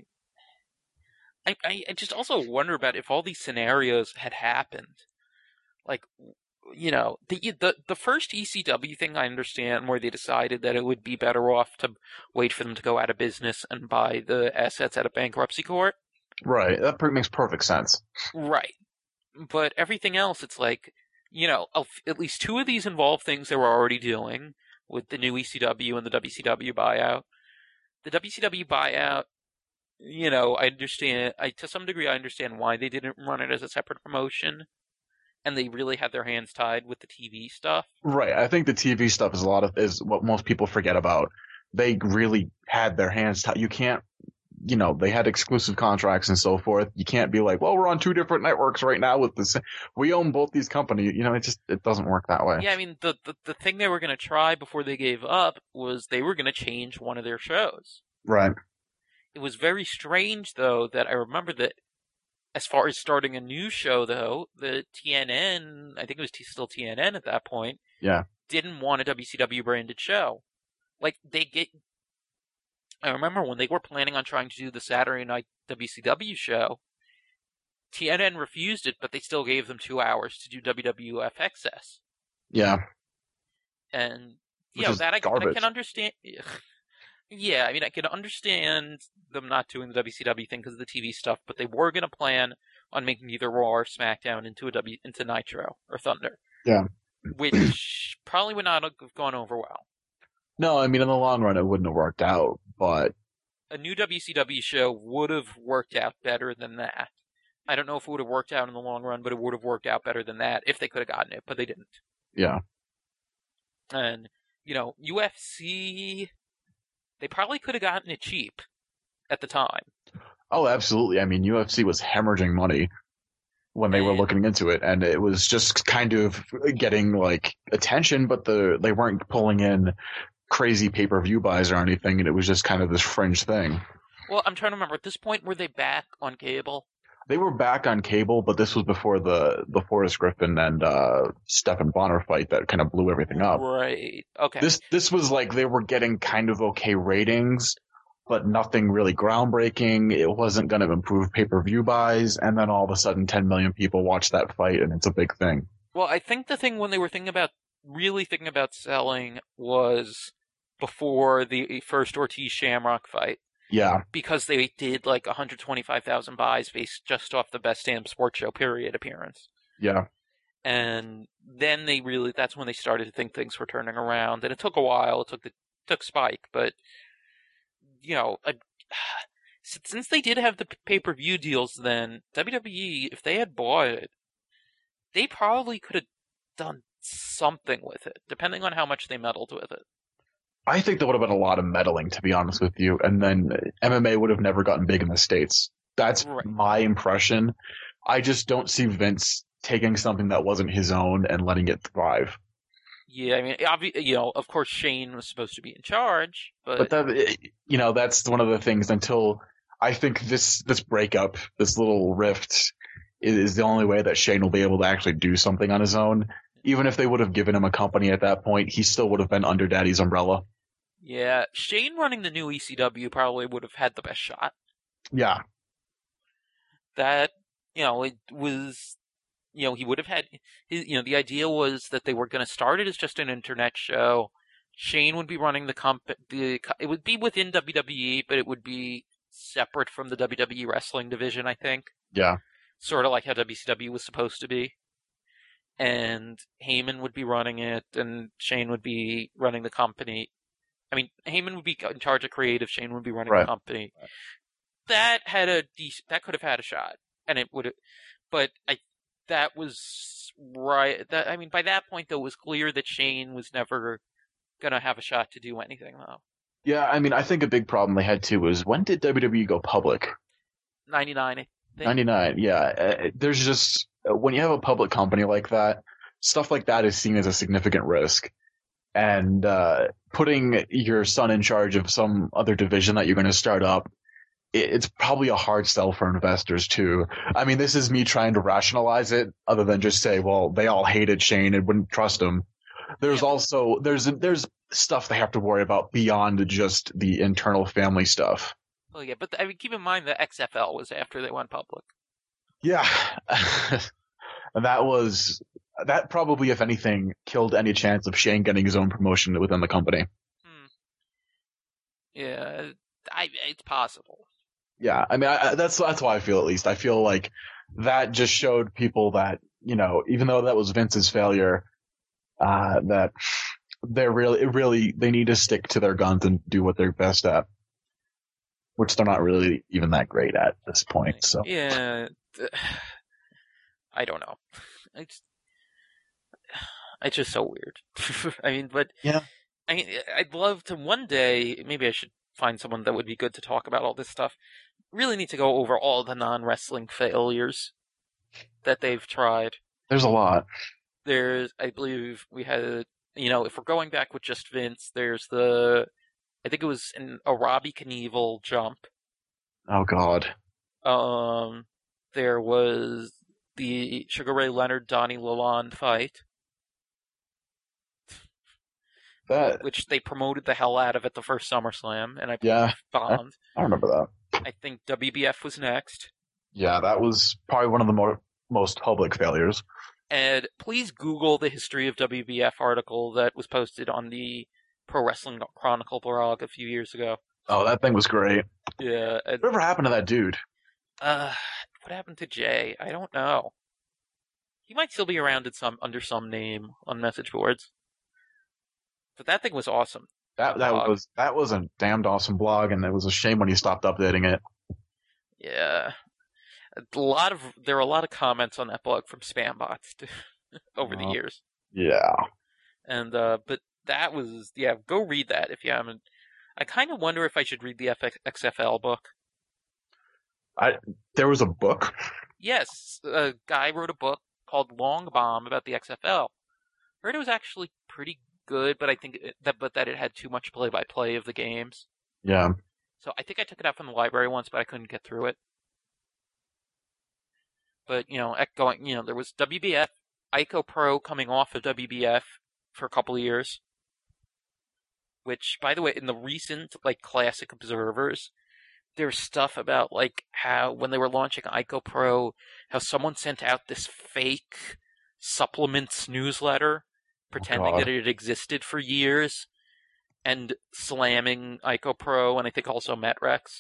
I, I, I just also wonder about if all these scenarios had happened. Like, you know, the, the the first E C W thing I understand, where they decided that it would be better off to wait for them to go out of business and buy the assets at a bankruptcy court. Right, that makes perfect sense. Right. But everything else, it's like, you know, at least two of these involve things they were already doing with the new E C W and the W C W buyout. The W C W buyout, you know, I understand, I to some degree I understand why they didn't run it as a separate promotion. And they really had their hands tied with the T V stuff. Right. I think the T V stuff is a lot of is what most people forget about. They really had their hands tied. You can't, you know, they had exclusive contracts and so forth. You can't be like, well, we're on two different networks right now with this. We own both these companies. You know, it just it doesn't work that way. Yeah, I mean, the the, the thing they were going to try before they gave up was they were going to change one of their shows. Right. It was very strange, though, that I remember that. As far as starting a new show, though, the T N N, I think it was t- still T N N at that point, yeah, didn't want a W C W branded show. Like, they get. I remember when they were planning on trying to do the Saturday night W C W show, T N N refused it, but they still gave them two hours to do W W F X S. Yeah. And, you Which know, is that I, garbage. I can understand. Yeah, I mean, I can understand them not doing the W C W thing because of the T V stuff, but they were going to plan on making either Raw or SmackDown into a W into Nitro or Thunder. Yeah. Which probably would not have gone over well. No, I mean, in the long run, it wouldn't have worked out, but a new W C W show would have worked out better than that. I don't know if it would have worked out in the long run, but it would have worked out better than that if they could have gotten it, but they didn't. Yeah. And, you know, U F C... They probably could have gotten it cheap at the time. Oh, absolutely. I mean, U F C was hemorrhaging money when they and, were looking into it, and it was just kind of getting, like, attention, but the they weren't pulling in crazy pay-per-view buys or anything, and it was just kind of this fringe thing. Well, I'm trying to remember. At this point, were they back on cable? They were back on cable, but this was before the, the Forrest Griffin and uh, Stephan Bonnar fight that kind of blew everything up. Right. Okay. This this was like they were getting kind of okay ratings, but nothing really groundbreaking. It wasn't going to improve pay-per-view buys, and then all of a sudden ten million people watch that fight, and it's a big thing. Well, I think the thing when they were thinking about, really thinking about selling was before the first Ortiz-Shamrock fight. Yeah. Because they did like one hundred twenty-five thousand buys based just off the Best Damn Sports Show period appearance. Yeah. And then they really, that's when they started to think things were turning around. And it took a while. It took the took Spike. But, you know, uh, since they did have the pay-per-view deals then, W W E, if they had bought it, they probably could have done something with it, depending on how much they meddled with it. I think there would have been a lot of meddling, to be honest with you, and then M M A would have never gotten big in the States. That's right. My impression. I just don't see Vince taking something that wasn't his own and letting it thrive. Yeah, I mean, obvi- you know, of course Shane was supposed to be in charge, but... But that, you know, that's one of the things until I think this, this breakup, this little rift is the only way that Shane will be able to actually do something on his own. Even if they would have given him a company at that point, he still would have been under Daddy's umbrella. Yeah, Shane running the new E C W probably would have had the best shot. Yeah. That, you know, it was, you know, he would have had, his, you know, the idea was that they were going to start it as just an internet show, Shane would be running the comp. The it would be within W W E, but it would be separate from the W W E wrestling division. I think. Yeah. Sort of like how W C W was supposed to be. And Heyman would be running it, and Shane would be running the company. I mean, Heyman would be in charge of creative. Shane would be running Right. the company. That had a decent, that could have had a shot, and it would have. But I, that was right. That I mean, by that point, though, it was clear that Shane was never gonna have a shot to do anything, though. Yeah, I mean, I think a big problem they had too was when did W W E go public? ninety-nine, I think. ninety-nine, yeah. Uh, There's just, when you have a public company like that, stuff like that is seen as a significant risk. And uh, putting your son in charge of some other division that you're going to start up, it, it's probably a hard sell for investors too. I mean, this is me trying to rationalize it other than just say, well, they all hated Shane and wouldn't trust him. There's Yeah. also, there's, there's stuff they have to worry about beyond just the internal family stuff. Well, yeah, but I mean, keep in mind that X F L was after they went public. Yeah. And that was, that probably, if anything, killed any chance of Shane getting his own promotion within the company. Hmm. Yeah, I, it's possible. Yeah. I mean, I, that's, that's why I feel, at least. I feel like that just showed people that, you know, even though that was Vince's failure, uh, that they're really, really, they need to stick to their guns and do what they're best at. Which they're not really even that great at this point, so. Yeah, I don't know. It's, it's just so weird. I mean, but Yeah. I mean, I'd love to one day. Maybe I should find someone that would be good to talk about all this stuff. Really need to go over all the non-wrestling failures that they've tried. There's a lot. There's, I believe, we had, you know, if we're going back with just Vince, there's the. I think it was an, a Robbie Knievel jump. Oh God. Um, there was the Sugar Ray Leonard Donnie Lalonde fight, That. which they promoted the hell out of at the first SummerSlam, and I Yeah. bombed. I remember that. I think W B F was next. Yeah, that was probably one of the more, most public failures. And please Google the history of W B F article that was posted on the Pro Wrestling Chronicle blog a few years ago. Oh, that thing was great. Yeah. And, Whatever happened to that dude? uh, what happened to Jay? I don't know. He might still be around at some under some name on message boards. But that thing was awesome. That that blog. was that was a damned awesome blog, and it was a shame when he stopped updating it. Yeah. A lot of there were a lot of comments on that blog from spam bots over Uh, the years. Yeah. And uh but that was yeah, go read that if you haven't. I kind of wonder if I should read the F X F L book. There was a book. Yes, a guy wrote a book called Long Bomb about the X F L. Heard it was actually pretty good, but I think it, that but that it had too much play-by-play of the games. Yeah. So I think I took it out from the library once, but I couldn't get through it. But you know, going, you know, there was W B F, Ico Pro coming off of W B F for a couple of years. Which, by the way, in the recent like classic observers, there's stuff about like how when they were launching Ico Pro, how someone sent out this fake supplements newsletter pretending God. that it had existed for years and slamming Ico Pro and I think also Metrex.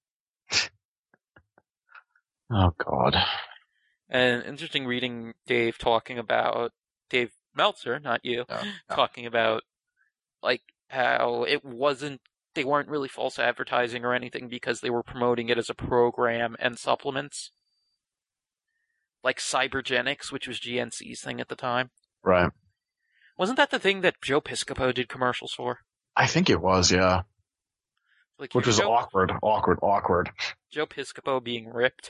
Oh God. And interesting reading Dave talking about Dave Meltzer, not you, No, no. talking about like how it wasn't they weren't really false advertising or anything because they were promoting it as a program and supplements. Like Cybergenics, which was G N C's thing at the time. Right. Wasn't that the thing that Joe Piscopo did commercials for? I think it was, yeah. Like Which was Joe, awkward, awkward, awkward. Joe Piscopo being ripped.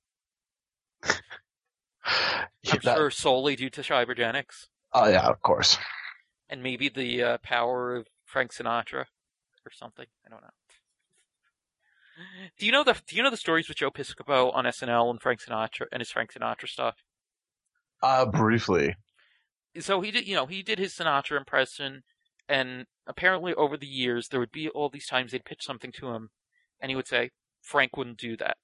I'm That- sure solely due to Cybergenics. Oh yeah, of course. And maybe the uh, power of Frank Sinatra or something. I don't know. Do you know the Do you know the stories with Joe Piscopo on S N L and Frank Sinatra and his Frank Sinatra stuff? Uh, briefly. So he did, you know, he did his Sinatra impression, and apparently over the years there would be all these times they'd pitch something to him, and he would say Frank wouldn't do that.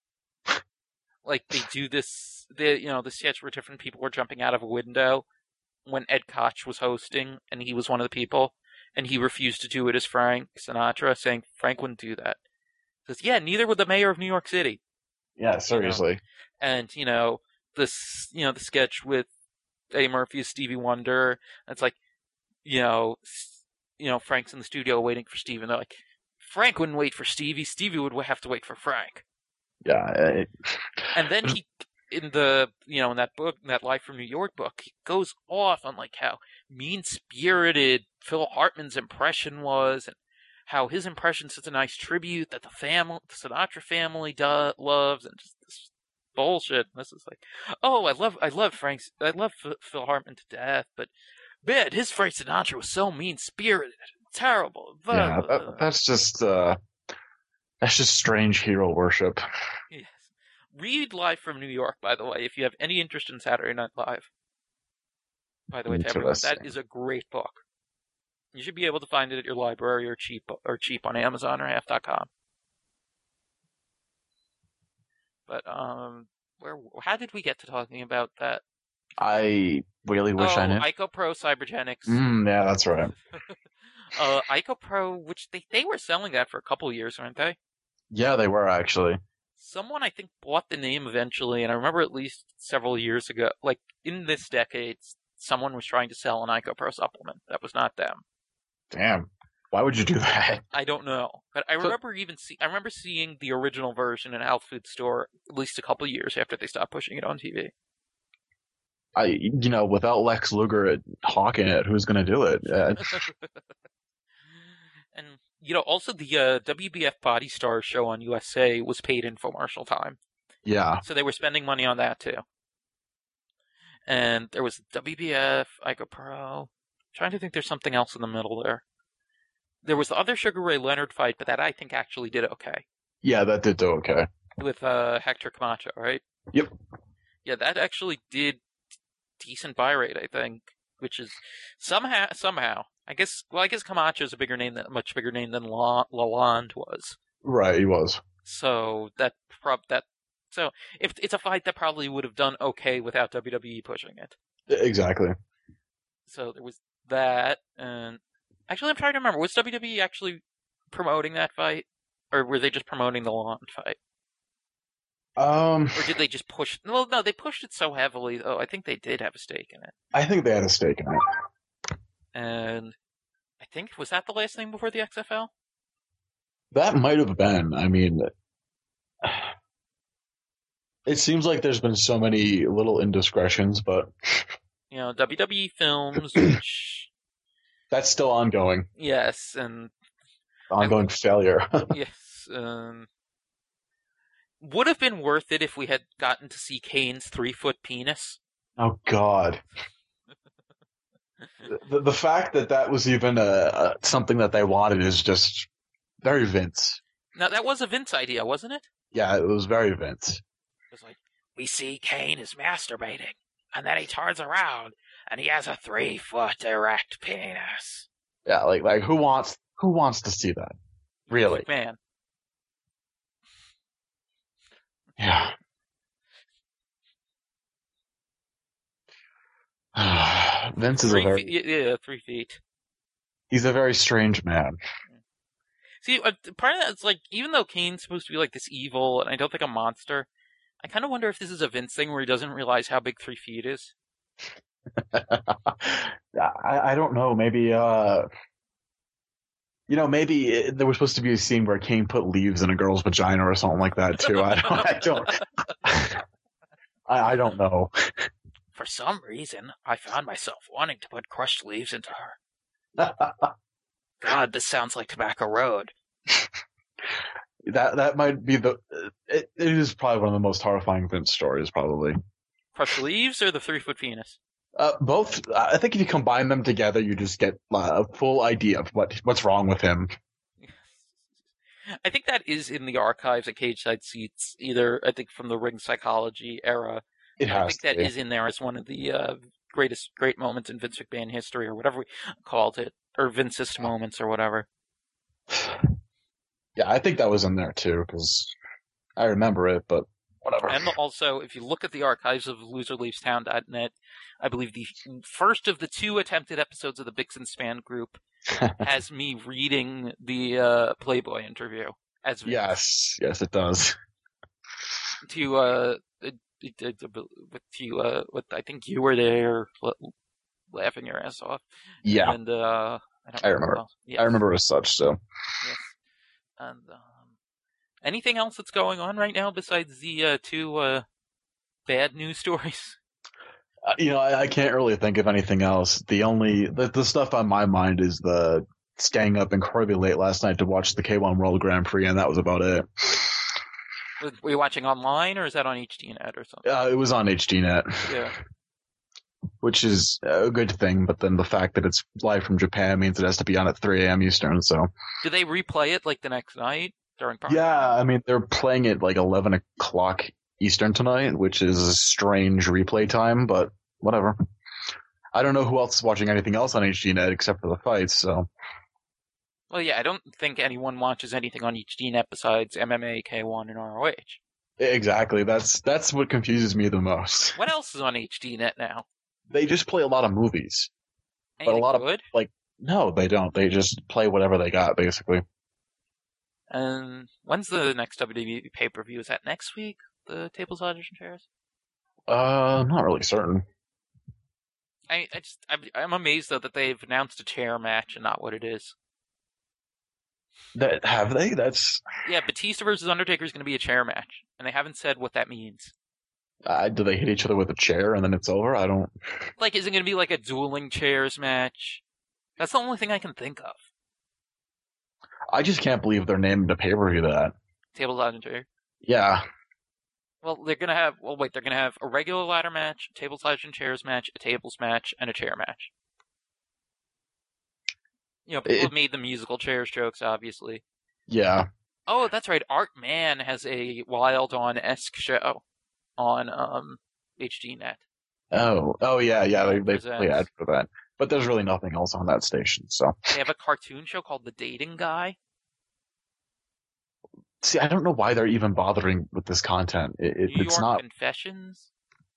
Like they do this, the you know, the sketch where different people were jumping out of a window, when Ed Koch was hosting, and he was one of the people, and he refused to do it as Frank Sinatra, saying Frank wouldn't do that. He says, yeah, neither would the mayor of New York City. Yeah, seriously. You know? And, you know, this, you know, the sketch with Eddie Murphy as Stevie Wonder, it's like, you know, you know, Frank's in the studio waiting for Stevie, and they're like, Frank wouldn't wait for Stevie, Stevie would have to wait for Frank. Yeah. It... And then he, in the, you know, in that book, in that Live from New York book, he goes off on, like, how mean-spirited Phil Hartman's impression was, and how his impression's such a nice tribute that the family, the Sinatra family do, loves, and just this bullshit. And this is like, oh, I love, I love Frank's, I love Phil Hartman to death, but man, his Frank Sinatra was so mean-spirited, terrible. Yeah, that, that's just, uh, that's just strange hero worship. Yes. Read Live from New York, by the way, if you have any interest in Saturday Night Live. By the way, to everyone, that is a great book. You should be able to find it at your library or cheap or cheap on Amazon or half dot com. But um, where? How did we get to talking about that? I really wish oh, I knew. IcoPro Cybergenics. Mm, yeah, that's right. uh, IcoPro, which they they were selling that for a couple of years, weren't they? Yeah, they were actually. Someone, I think, bought the name eventually, and I remember at least several years ago, like in this decade, someone was trying to sell an IcoPro supplement. That was not them. Damn. Why would you do that? I don't know. But I remember even see I remember seeing the original version in a health food store at least a couple of years after they stopped pushing it on T V. I, you know, without Lex Luger hawking it, who's going to do it? Uh, and, you know, also the uh, W B F Body Star show on U S A was paid infomercial time. Yeah. So they were spending money on that, too. And there was W B F, IcoPro. I'm trying to think there's something else in the middle there. There was the other Sugar Ray Leonard fight, but that I think actually did okay. Yeah, that did do okay. With uh, Hector Camacho, right? Yep. Yeah, that actually did decent buy rate, I think, which is somehow, somehow, I guess, well, I guess Camacho's a bigger name, than, much bigger name than La- Lalonde was. Right, he was. So that, prob- that, so if it's a fight that probably would have done okay without W W E pushing it. Exactly. So there was that, and actually I'm trying to remember, was W W E actually promoting that fight? Or were they just promoting the Lalonde fight? Um, or did they just push? Well, no, they pushed it so heavily, though. I think they did have a stake in it. I think they had a stake in it. And I think, was that the last thing before the X F L? That might have been. I mean, it seems like there's been so many little indiscretions, but you know, W W E Films, which that's still ongoing. Yes, and ongoing I, failure. yes. Um, would have been worth it if we had gotten to see Kane's three-foot penis. Oh, God. the, the fact that that was even a, a, something that they wanted is just very Vince. Now, that was a Vince idea, wasn't it? Yeah, it was very Vince. It was like, we see Kane is masturbating, and then he turns around, and he has a three-foot erect penis. Yeah, like, like who wants who wants to see that? Really? Man. Yeah. Vince is three a very feet, yeah, three feet. He's a very strange man. See, uh, part of that is like, even though Kane's supposed to be like this evil, and I don't think a monster, I kind of wonder if this is a Vince thing where he doesn't realize how big three feet is. I, I don't know. Maybe, uh, you know, maybe it, there was supposed to be a scene where Kane put leaves in a girl's vagina or something like that too. I don't. I don't. I, I don't know. For some reason, I found myself wanting to put crushed leaves into her. God, this sounds like Tobacco Road. That that might be the. It, it is probably one of the most horrifying Vince stories, probably. Crushed leaves or the three foot penis? Uh, both. I think if you combine them together, you just get uh, a full idea of what what's wrong with him. I think that is in the archives at Cage Side Seats, either I think from the Ring Psychology era. It has I think that be. is in there as one of the uh, greatest great moments in Vince McMahon history, or whatever we called it, or Vincist moments, or whatever. Yeah, I think that was in there too, because I remember it, but whatever. And also, if you look at the archives of loser leaves town dot net, I believe the first of the two attempted episodes of the Bix and Span group has me reading the uh, Playboy interview. As Vince. Yes, yes, it does. To uh, with you, uh, with I think you were there, laughing your ass off. Yeah, and uh, I, don't I remember. Yes. I remember as such. So, yes. And um, anything else that's going on right now besides the uh, two uh, bad news stories? Uh, you know, I, I can't really think of anything else. The only the, the stuff on my mind is the staying up incredibly late last night to watch the K one World Grand Prix, and that was about it. Were you watching online, or is that on H D net or something? Uh, it was on H D net. Yeah. Which is a good thing, but then the fact that it's live from Japan means it has to be on at three a.m. Eastern, so. Do they replay it, like, the next night during prime? Yeah, I mean, they're playing it like eleven o'clock Eastern tonight, which is a strange replay time, but whatever. I don't know who else is watching anything else on H D net except for the fights, so. Well, yeah, I don't think anyone watches anything on H D net besides M M A, K one, and R O H. Exactly. That's that's what confuses me the most. What else is on H D net now? They just play a lot of movies. Anything but a lot good? of, like, no, they don't. They just play whatever they got, basically. And when's the next W W E pay-per-view? Is that next week? The tables, ladders, and chairs? Uh, I'm not really certain. I, I just, I'm, I'm amazed, though, that they've announced a chair match and not what it is. That have they? That's yeah. Batista versus Undertaker is going to be a chair match, and they haven't said what that means. Uh, do they hit each other with a chair and then it's over? I don't. Like, is it going to be like a dueling chairs match? That's the only thing I can think of. I just can't believe they're naming a pay per view that. Tables, ladders, and chairs. Yeah. Well, they're going to have. Well, wait. They're going to have a regular ladder match, a tables, ladders, and chairs match, a tables match, and a chair match. You know, people it, have made the musical chairs jokes, obviously. Yeah. Oh, that's right. Art Man has a Wild On-esque show on um, H D net. Oh, oh yeah, yeah. They they play ads for that, but there's really nothing else on that station. So they have a cartoon show called The Dating Guy. See, I don't know why they're even bothering with this content. It, it, New it's York not Confessions.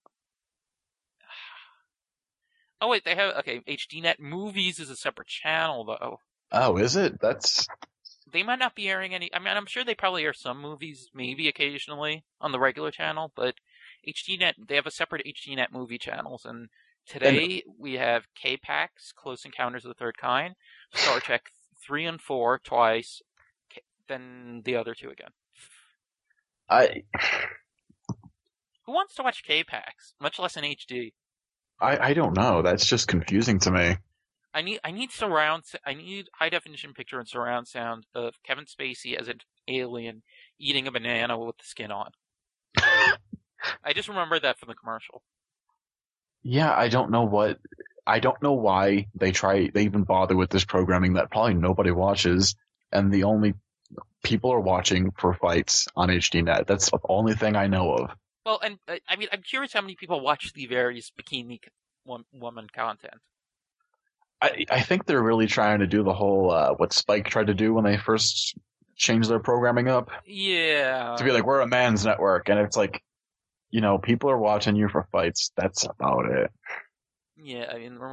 Oh wait, they have okay. H D net Movies is a separate channel though. Oh, is it? That's. They might not be airing any. I mean, I'm sure they probably air some movies, maybe occasionally on the regular channel, but H D net they have a separate H D net movie channels. And today and... we have K-Pax, Close Encounters of the Third Kind, Star Trek three and four twice, then the other two again. I. Who wants to watch K-Pax, much less in H D? I, I don't know. That's just confusing to me. I need I need surround I need high definition picture and surround sound of Kevin Spacey as an alien eating a banana with the skin on. I just remember that from the commercial. Yeah, I don't know what I don't know why they try they even bother with this programming that probably nobody watches, and the only people are watching for fights on H D net. That's the only thing I know of. Well, and uh, I mean, I'm curious how many people watch the various bikini woman content. I, I think they're really trying to do the whole uh, what Spike tried to do when they first changed their programming up. Yeah. To be like, we're a man's network, and it's like, you know, people are watching you for fights. That's about it. Yeah, I mean,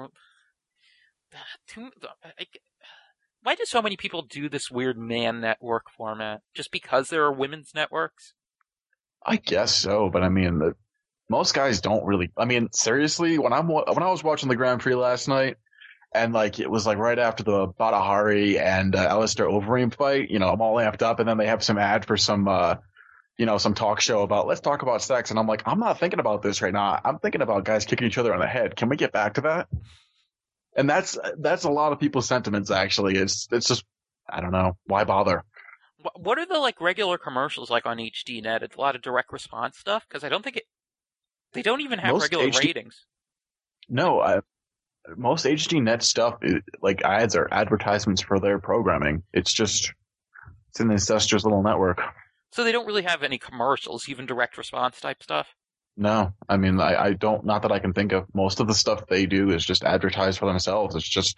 why do so many people do this weird man network format? Just because there are women's networks? I guess so, but I mean, the, most guys don't really. I mean, seriously, when I'm when I was watching the Grand Prix last night, and like it was like right after the Badahari and uh, Alistair Overeem fight, you know, I'm all amped up, and then they have some ad for some, uh, you know, some talk show about let's talk about sex, and I'm like, I'm not thinking about this right now. I'm thinking about guys kicking each other on the head. Can we get back to that? And that's that's a lot of people's sentiments. Actually, it's it's just I don't know why bother. What are the like regular commercials like on H D net? It's a lot of direct response stuff because I don't think it. They don't even have most regular H D, ratings. No, I, most H D net stuff, is, like ads, are advertisements for their programming. It's just it's an incestuous little network. So they don't really have any commercials, even direct response type stuff. No, I mean I, I don't. Not that I can think of. Most of the stuff they do is just advertise for themselves. It's just.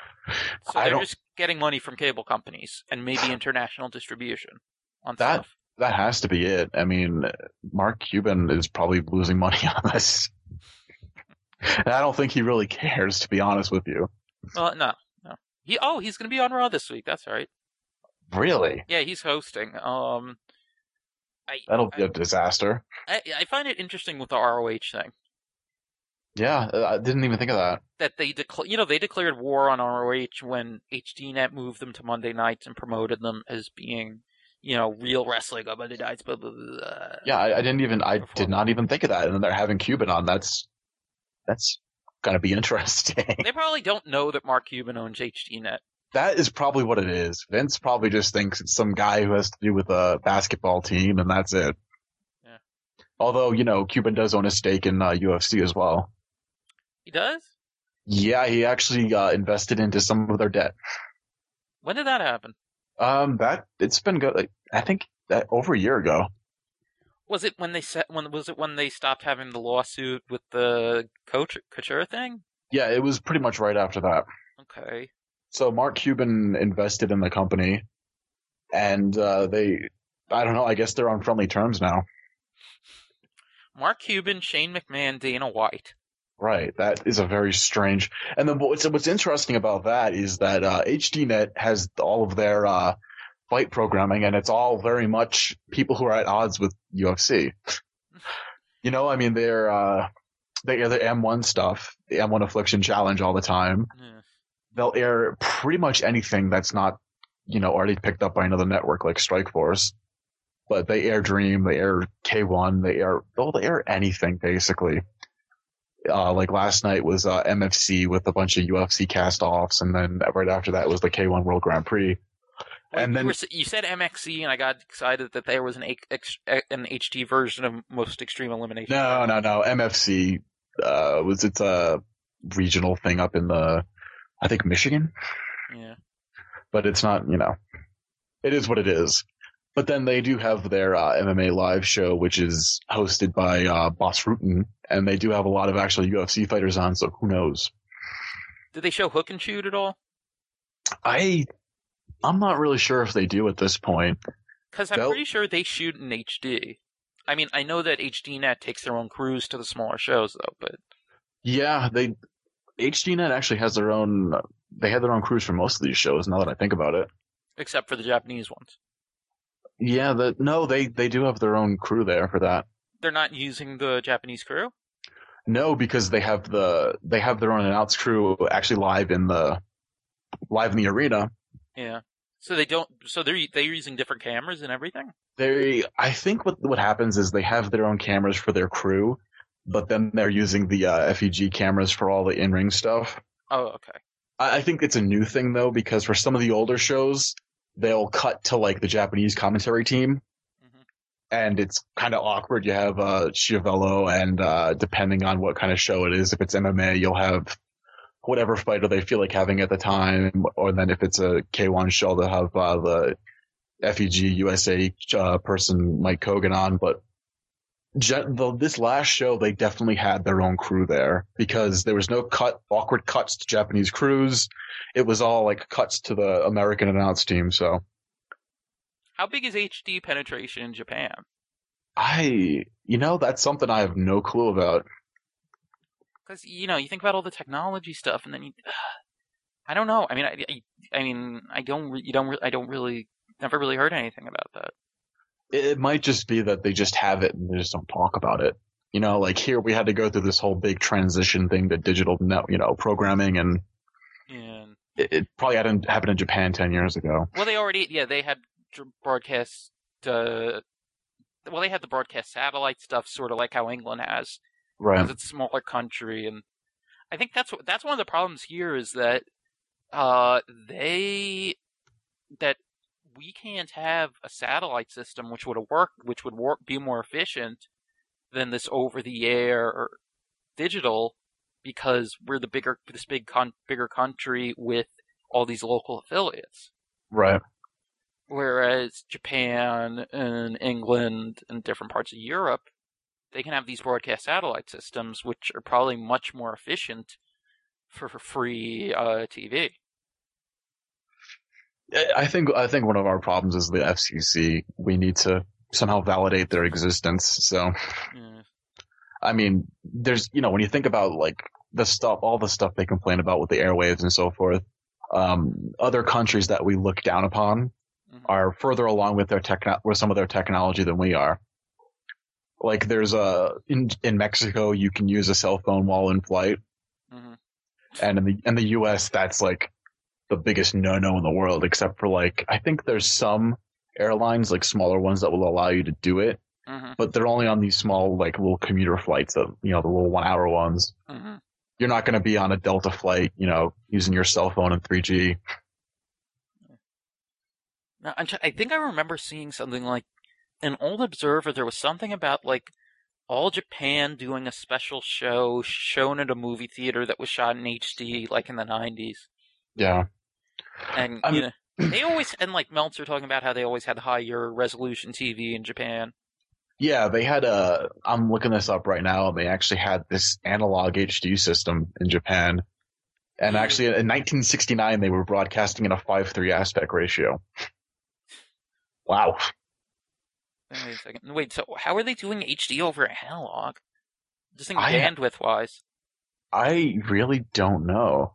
So they're just getting money from cable companies and maybe international distribution on that, stuff. That has to be it. I mean, Mark Cuban is probably losing money on this. And I don't think he really cares, to be honest with you. Well, no, no. He oh, he's going to be on Raw this week. That's right. Really? Yeah, he's hosting. Um, I That'll be I, a disaster. I I find it interesting with the R O H thing Yeah, I didn't even think of that. that they declare, you know, they declared war on R O H when H D Net moved them to Monday nights and promoted them as being, you know, real wrestling on Monday nights. Blah, blah, blah. Yeah, I, I didn't even, I Before. did not even think of that. And then they're having Cuban on. That's, that's gonna be interesting. They probably don't know that Mark Cuban owns H D Net. That is probably what it is. Vince probably just thinks it's some guy who has to do with a basketball team, and that's it. Yeah. Although, you know, Cuban does own a stake in uh, U F C as well. He does? Yeah, he actually uh, invested into some of their debt. When did that happen? Um, that it's been good. Like, I think that over a year ago. Was it when they set? When was it when they stopped having the lawsuit with the coach Couture thing? Yeah, it was pretty much right after that. Okay. So Mark Cuban invested in the company, and uh, they, I don't know, I guess they're on friendly terms now. Mark Cuban, Shane McMahon, Dana White. Right, that is a very strange. And then what's what's interesting about that is that uh, H D Net has all of their uh, fight programming, and it's all very much people who are at odds with U F C. You know, I mean, they're uh, they air the M one stuff, the M one Affliction Challenge all the time. Yeah. They'll air pretty much anything that's not, you know, already picked up by another network like Strikeforce. But they air Dream, they air K one, they air, oh, they air anything basically. Uh, like last night was uh, M F C with a bunch of U F C cast-offs, and then right after that was the K one World Grand Prix. Wait, and you, then were, you said M X C, and I got excited that there was an H, an H D version of Most Extreme Elimination. no, no, no. M F C uh, was it's a regional thing up in the, I think Michigan. Yeah, but it's not. You know, it is what it is. But then they do have their uh, M M A live show, which is hosted by uh, Boss Rutan, and they do have a lot of actual U F C fighters on, so who knows? Did they show Hook and Shoot at all? I, I'm not really sure if they do at this point. Because I'm They'll... pretty sure they shoot in H D. I mean, I know that H D Net takes their own crews to the smaller shows, though, but... Yeah, they... H D Net actually has their own... They had their own crews for most of these shows, now that I think about it. Except for the Japanese ones. Yeah, the, no, they, they do have their own crew there for that. They're not using the Japanese crew? No, because they have the they have their own announce crew actually live in the live in the arena. Yeah. So they don't. So they're they're using different cameras and everything. They, I think what what happens is they have their own cameras for their crew, but then they're using the uh, F E G cameras for all the in ring stuff. Oh, okay. I, I think it's a new thing though, because for some of the older shows, they'll cut to like the Japanese commentary team. And it's kind of awkward. You have uh, Schiavello, and uh, depending on what kind of show it is, if it's M M A, you'll have whatever fighter they feel like having at the time. Or then if it's a K one show, they'll have uh, the F E G U S A uh, person, Mike Kogan, on. But gen- the, this last show, they definitely had their own crew there because there was no cut, awkward cuts to Japanese crews. It was all like cuts to the American announce team. So. How big is H D penetration in Japan? I, you know, that's something I have no clue about. Because, you know, you think about all the technology stuff, and then you, I don't know. I mean, I, I, I mean, I don't, you don't, I don't really, never really heard anything about that. It might just be that they just have it and they just don't talk about it. You know, like here we had to go through this whole big transition thing to digital, you know, programming, and yeah. it, it probably hadn't happened in Japan ten years ago. Well, they already, yeah, they had broadcast, uh, well, they had the broadcast satellite stuff, sort of like how England has, right? Because it's a smaller country, and I think that's that's one of the problems here is that, uh, they that we can't have a satellite system which would work, which would work, be more efficient than this over-the-air digital, because we're the bigger, this big, con- bigger country with all these local affiliates, right? Whereas Japan and England and different parts of Europe, they can have these broadcast satellite systems, which are probably much more efficient for, for free uh, T V. I think I think one of our problems is the F C C. We need to somehow validate their existence. So, Yeah. I mean, there's, you know, when you think about like the stuff, all the stuff they complain about with the airwaves and so forth, um, other countries that we look down upon Mhm. are further along with their techno- with some of their technology than we are. Like there's a, in, in Mexico, you can use a cell phone while in flight. Mm-hmm. And in the, in the U S, that's like the biggest no-no in the world, except for like, I think there's some airlines, like smaller ones that will allow you to do it, Mm-hmm. but they're only on these small, like little commuter flights that, you know, the little one hour ones. Mm-hmm. You're not going to be on a Delta flight, you know, using your cell phone in three G. Now, I'm tr- I think I remember seeing something like an old Observer. There was something about like all Japan doing a special show shown at a movie theater that was shot in H D, like in the nineties. Yeah. And I you mean, know, they always and like Meltzer talking about how they always had higher resolution T V in Japan. yeah, they had a, I'm looking this up right now, and they actually had this analog H D system in Japan. And Yeah. actually, in nineteen sixty-nine, they were broadcasting in a five three aspect ratio. Wow. Wait a second. Wait, so how are they doing H D over analog? Just think I bandwidth wise. I really don't know.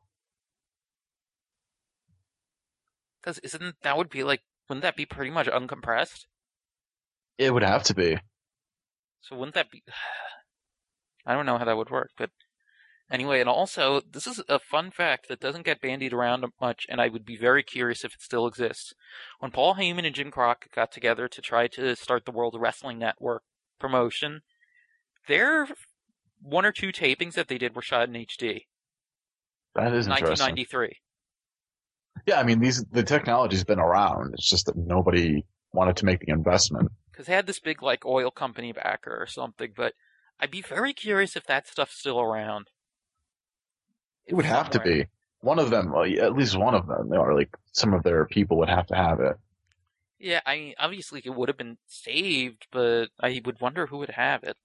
Because isn't that would be like wouldn't that be pretty much uncompressed? It would have to be. So wouldn't that be? I don't know how that would work, but anyway, and also this is a fun fact that doesn't get bandied around much, and I would be very curious if it still exists. When Paul Heyman and Jim Crockett got together to try to start the World Wrestling Network promotion, their one or two tapings that they did were shot in H D. That is nineteen interesting. ninety-three. Yeah, I mean, these the technology's been around. It's just that nobody wanted to make the investment. Because they had this big like oil company backer or something, but I'd be very curious if that stuff's still around. It would have to Somewhere. be. One of them, well, at least one of them, or like some of their people would have to have it. Yeah, I mean, obviously it would have been saved, but I would wonder who would have it.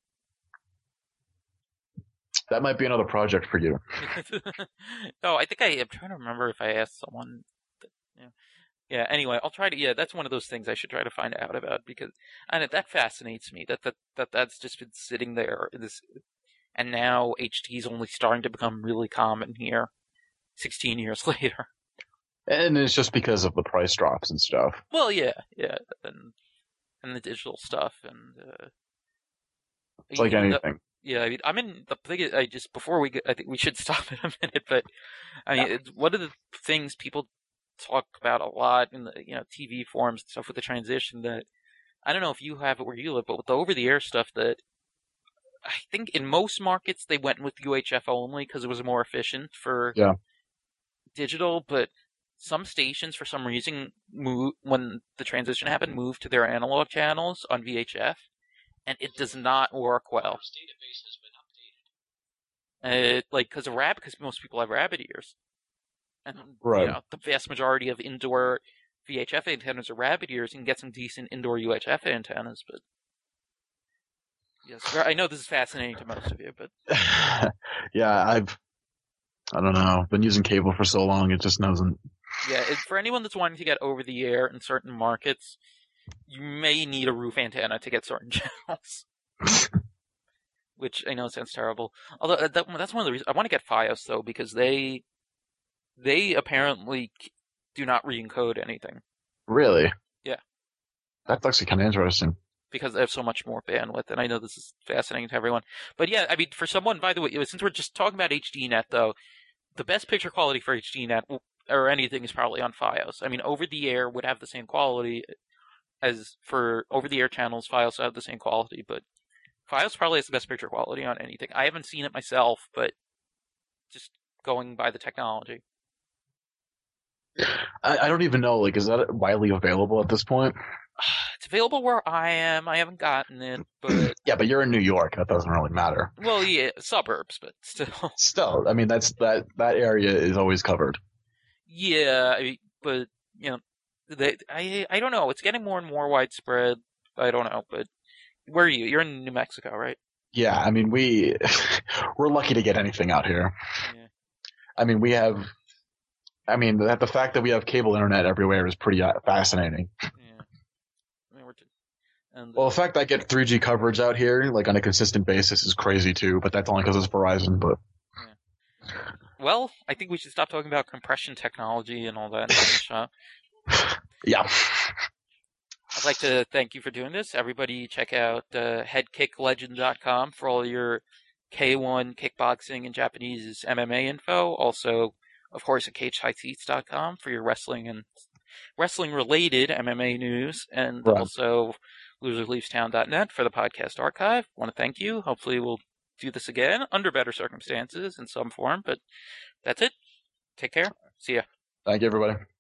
That might be another project for you. No, I think I am trying to remember if I asked someone. That, you know. Yeah. Anyway, I'll try to. Yeah, that's one of those things I should try to find out about because, and that fascinates me. That that that that's just been sitting there. This, and now H D is only starting to become really common here. Sixteen years later. And it's just because of the price drops and stuff. Well, yeah, yeah, and and the digital stuff and. Uh, It's like you know, anything. Yeah, I mean, I'm in the thing. Is, I just before we get, I think we should stop in a minute. But I mean, Yeah. it's one of the things people talk about a lot in the you know T V forums and stuff with the transition. That I don't know if you have it where you live, but with the over-the-air stuff, that I think in most markets they went with U H F only because it was more efficient for Yeah. digital. But some stations, for some reason, move when the transition happened, moved to their analog channels on V H F. And it does not work well. Uh, like, because of rabbit, because most people have rabbit ears, and Right. you know the vast majority of indoor V H F antennas are rabbit ears. You can get some decent indoor U H F antennas, but yes, I know this is fascinating to most of you, but Yeah, I've, I don't know, been using cable for so long, it just doesn't. yeah, it, for anyone that's wanting to get over the air in certain markets, you may need a roof antenna to get certain channels. Which I know sounds terrible. Although uh, that, that's one of the reasons I want to get FiOS though, because they they apparently do not re-encode anything. Really? Yeah. That's actually kind of interesting. Because they have so much more bandwidth, and I know this is fascinating to everyone. But yeah, I mean, for someone, by the way, since we're just talking about HDNet though, the best picture quality for HDNet or anything is probably on FiOS. I mean, over the air would have the same quality as for over the air channels. FiOS have the same quality, but FiOS probably has the best picture quality on anything. I haven't seen it myself, but just going by the technology. I, I don't even know, like, is that widely available at this point? It's available where I am. I haven't gotten it, but Yeah, but you're in New York. That doesn't really matter. well, yeah, suburbs, but still. Still, I mean, that's that that area is always covered. Yeah, I, but you know, they, I I don't know. It's getting more and more widespread. I don't know, but where are you? You're in New Mexico, right? Yeah, I mean, we we're lucky to get anything out here. Yeah. I mean, we have. I mean, that the fact that we have cable internet everywhere is pretty uh, fascinating. Yeah. I mean, we're just, And Well, uh, the fact I get three G coverage out here, like on a consistent basis, is crazy too. But that's only because it's Verizon. But yeah. Well, I think we should stop talking about compression technology and all that. And finish up. yeah, I'd like to thank you for doing this. Everybody, check out uh, head kick legend dot com for all your K one kickboxing and Japanese M M A info. Also, of course, at cage side seats dot com for your wrestling and wrestling related M M A news, and right. also loser leaves town dot net for the podcast archive. I want to thank you. Hopefully, we'll do this again under better circumstances in some form. But that's it. Take care. See ya. Thank you, everybody.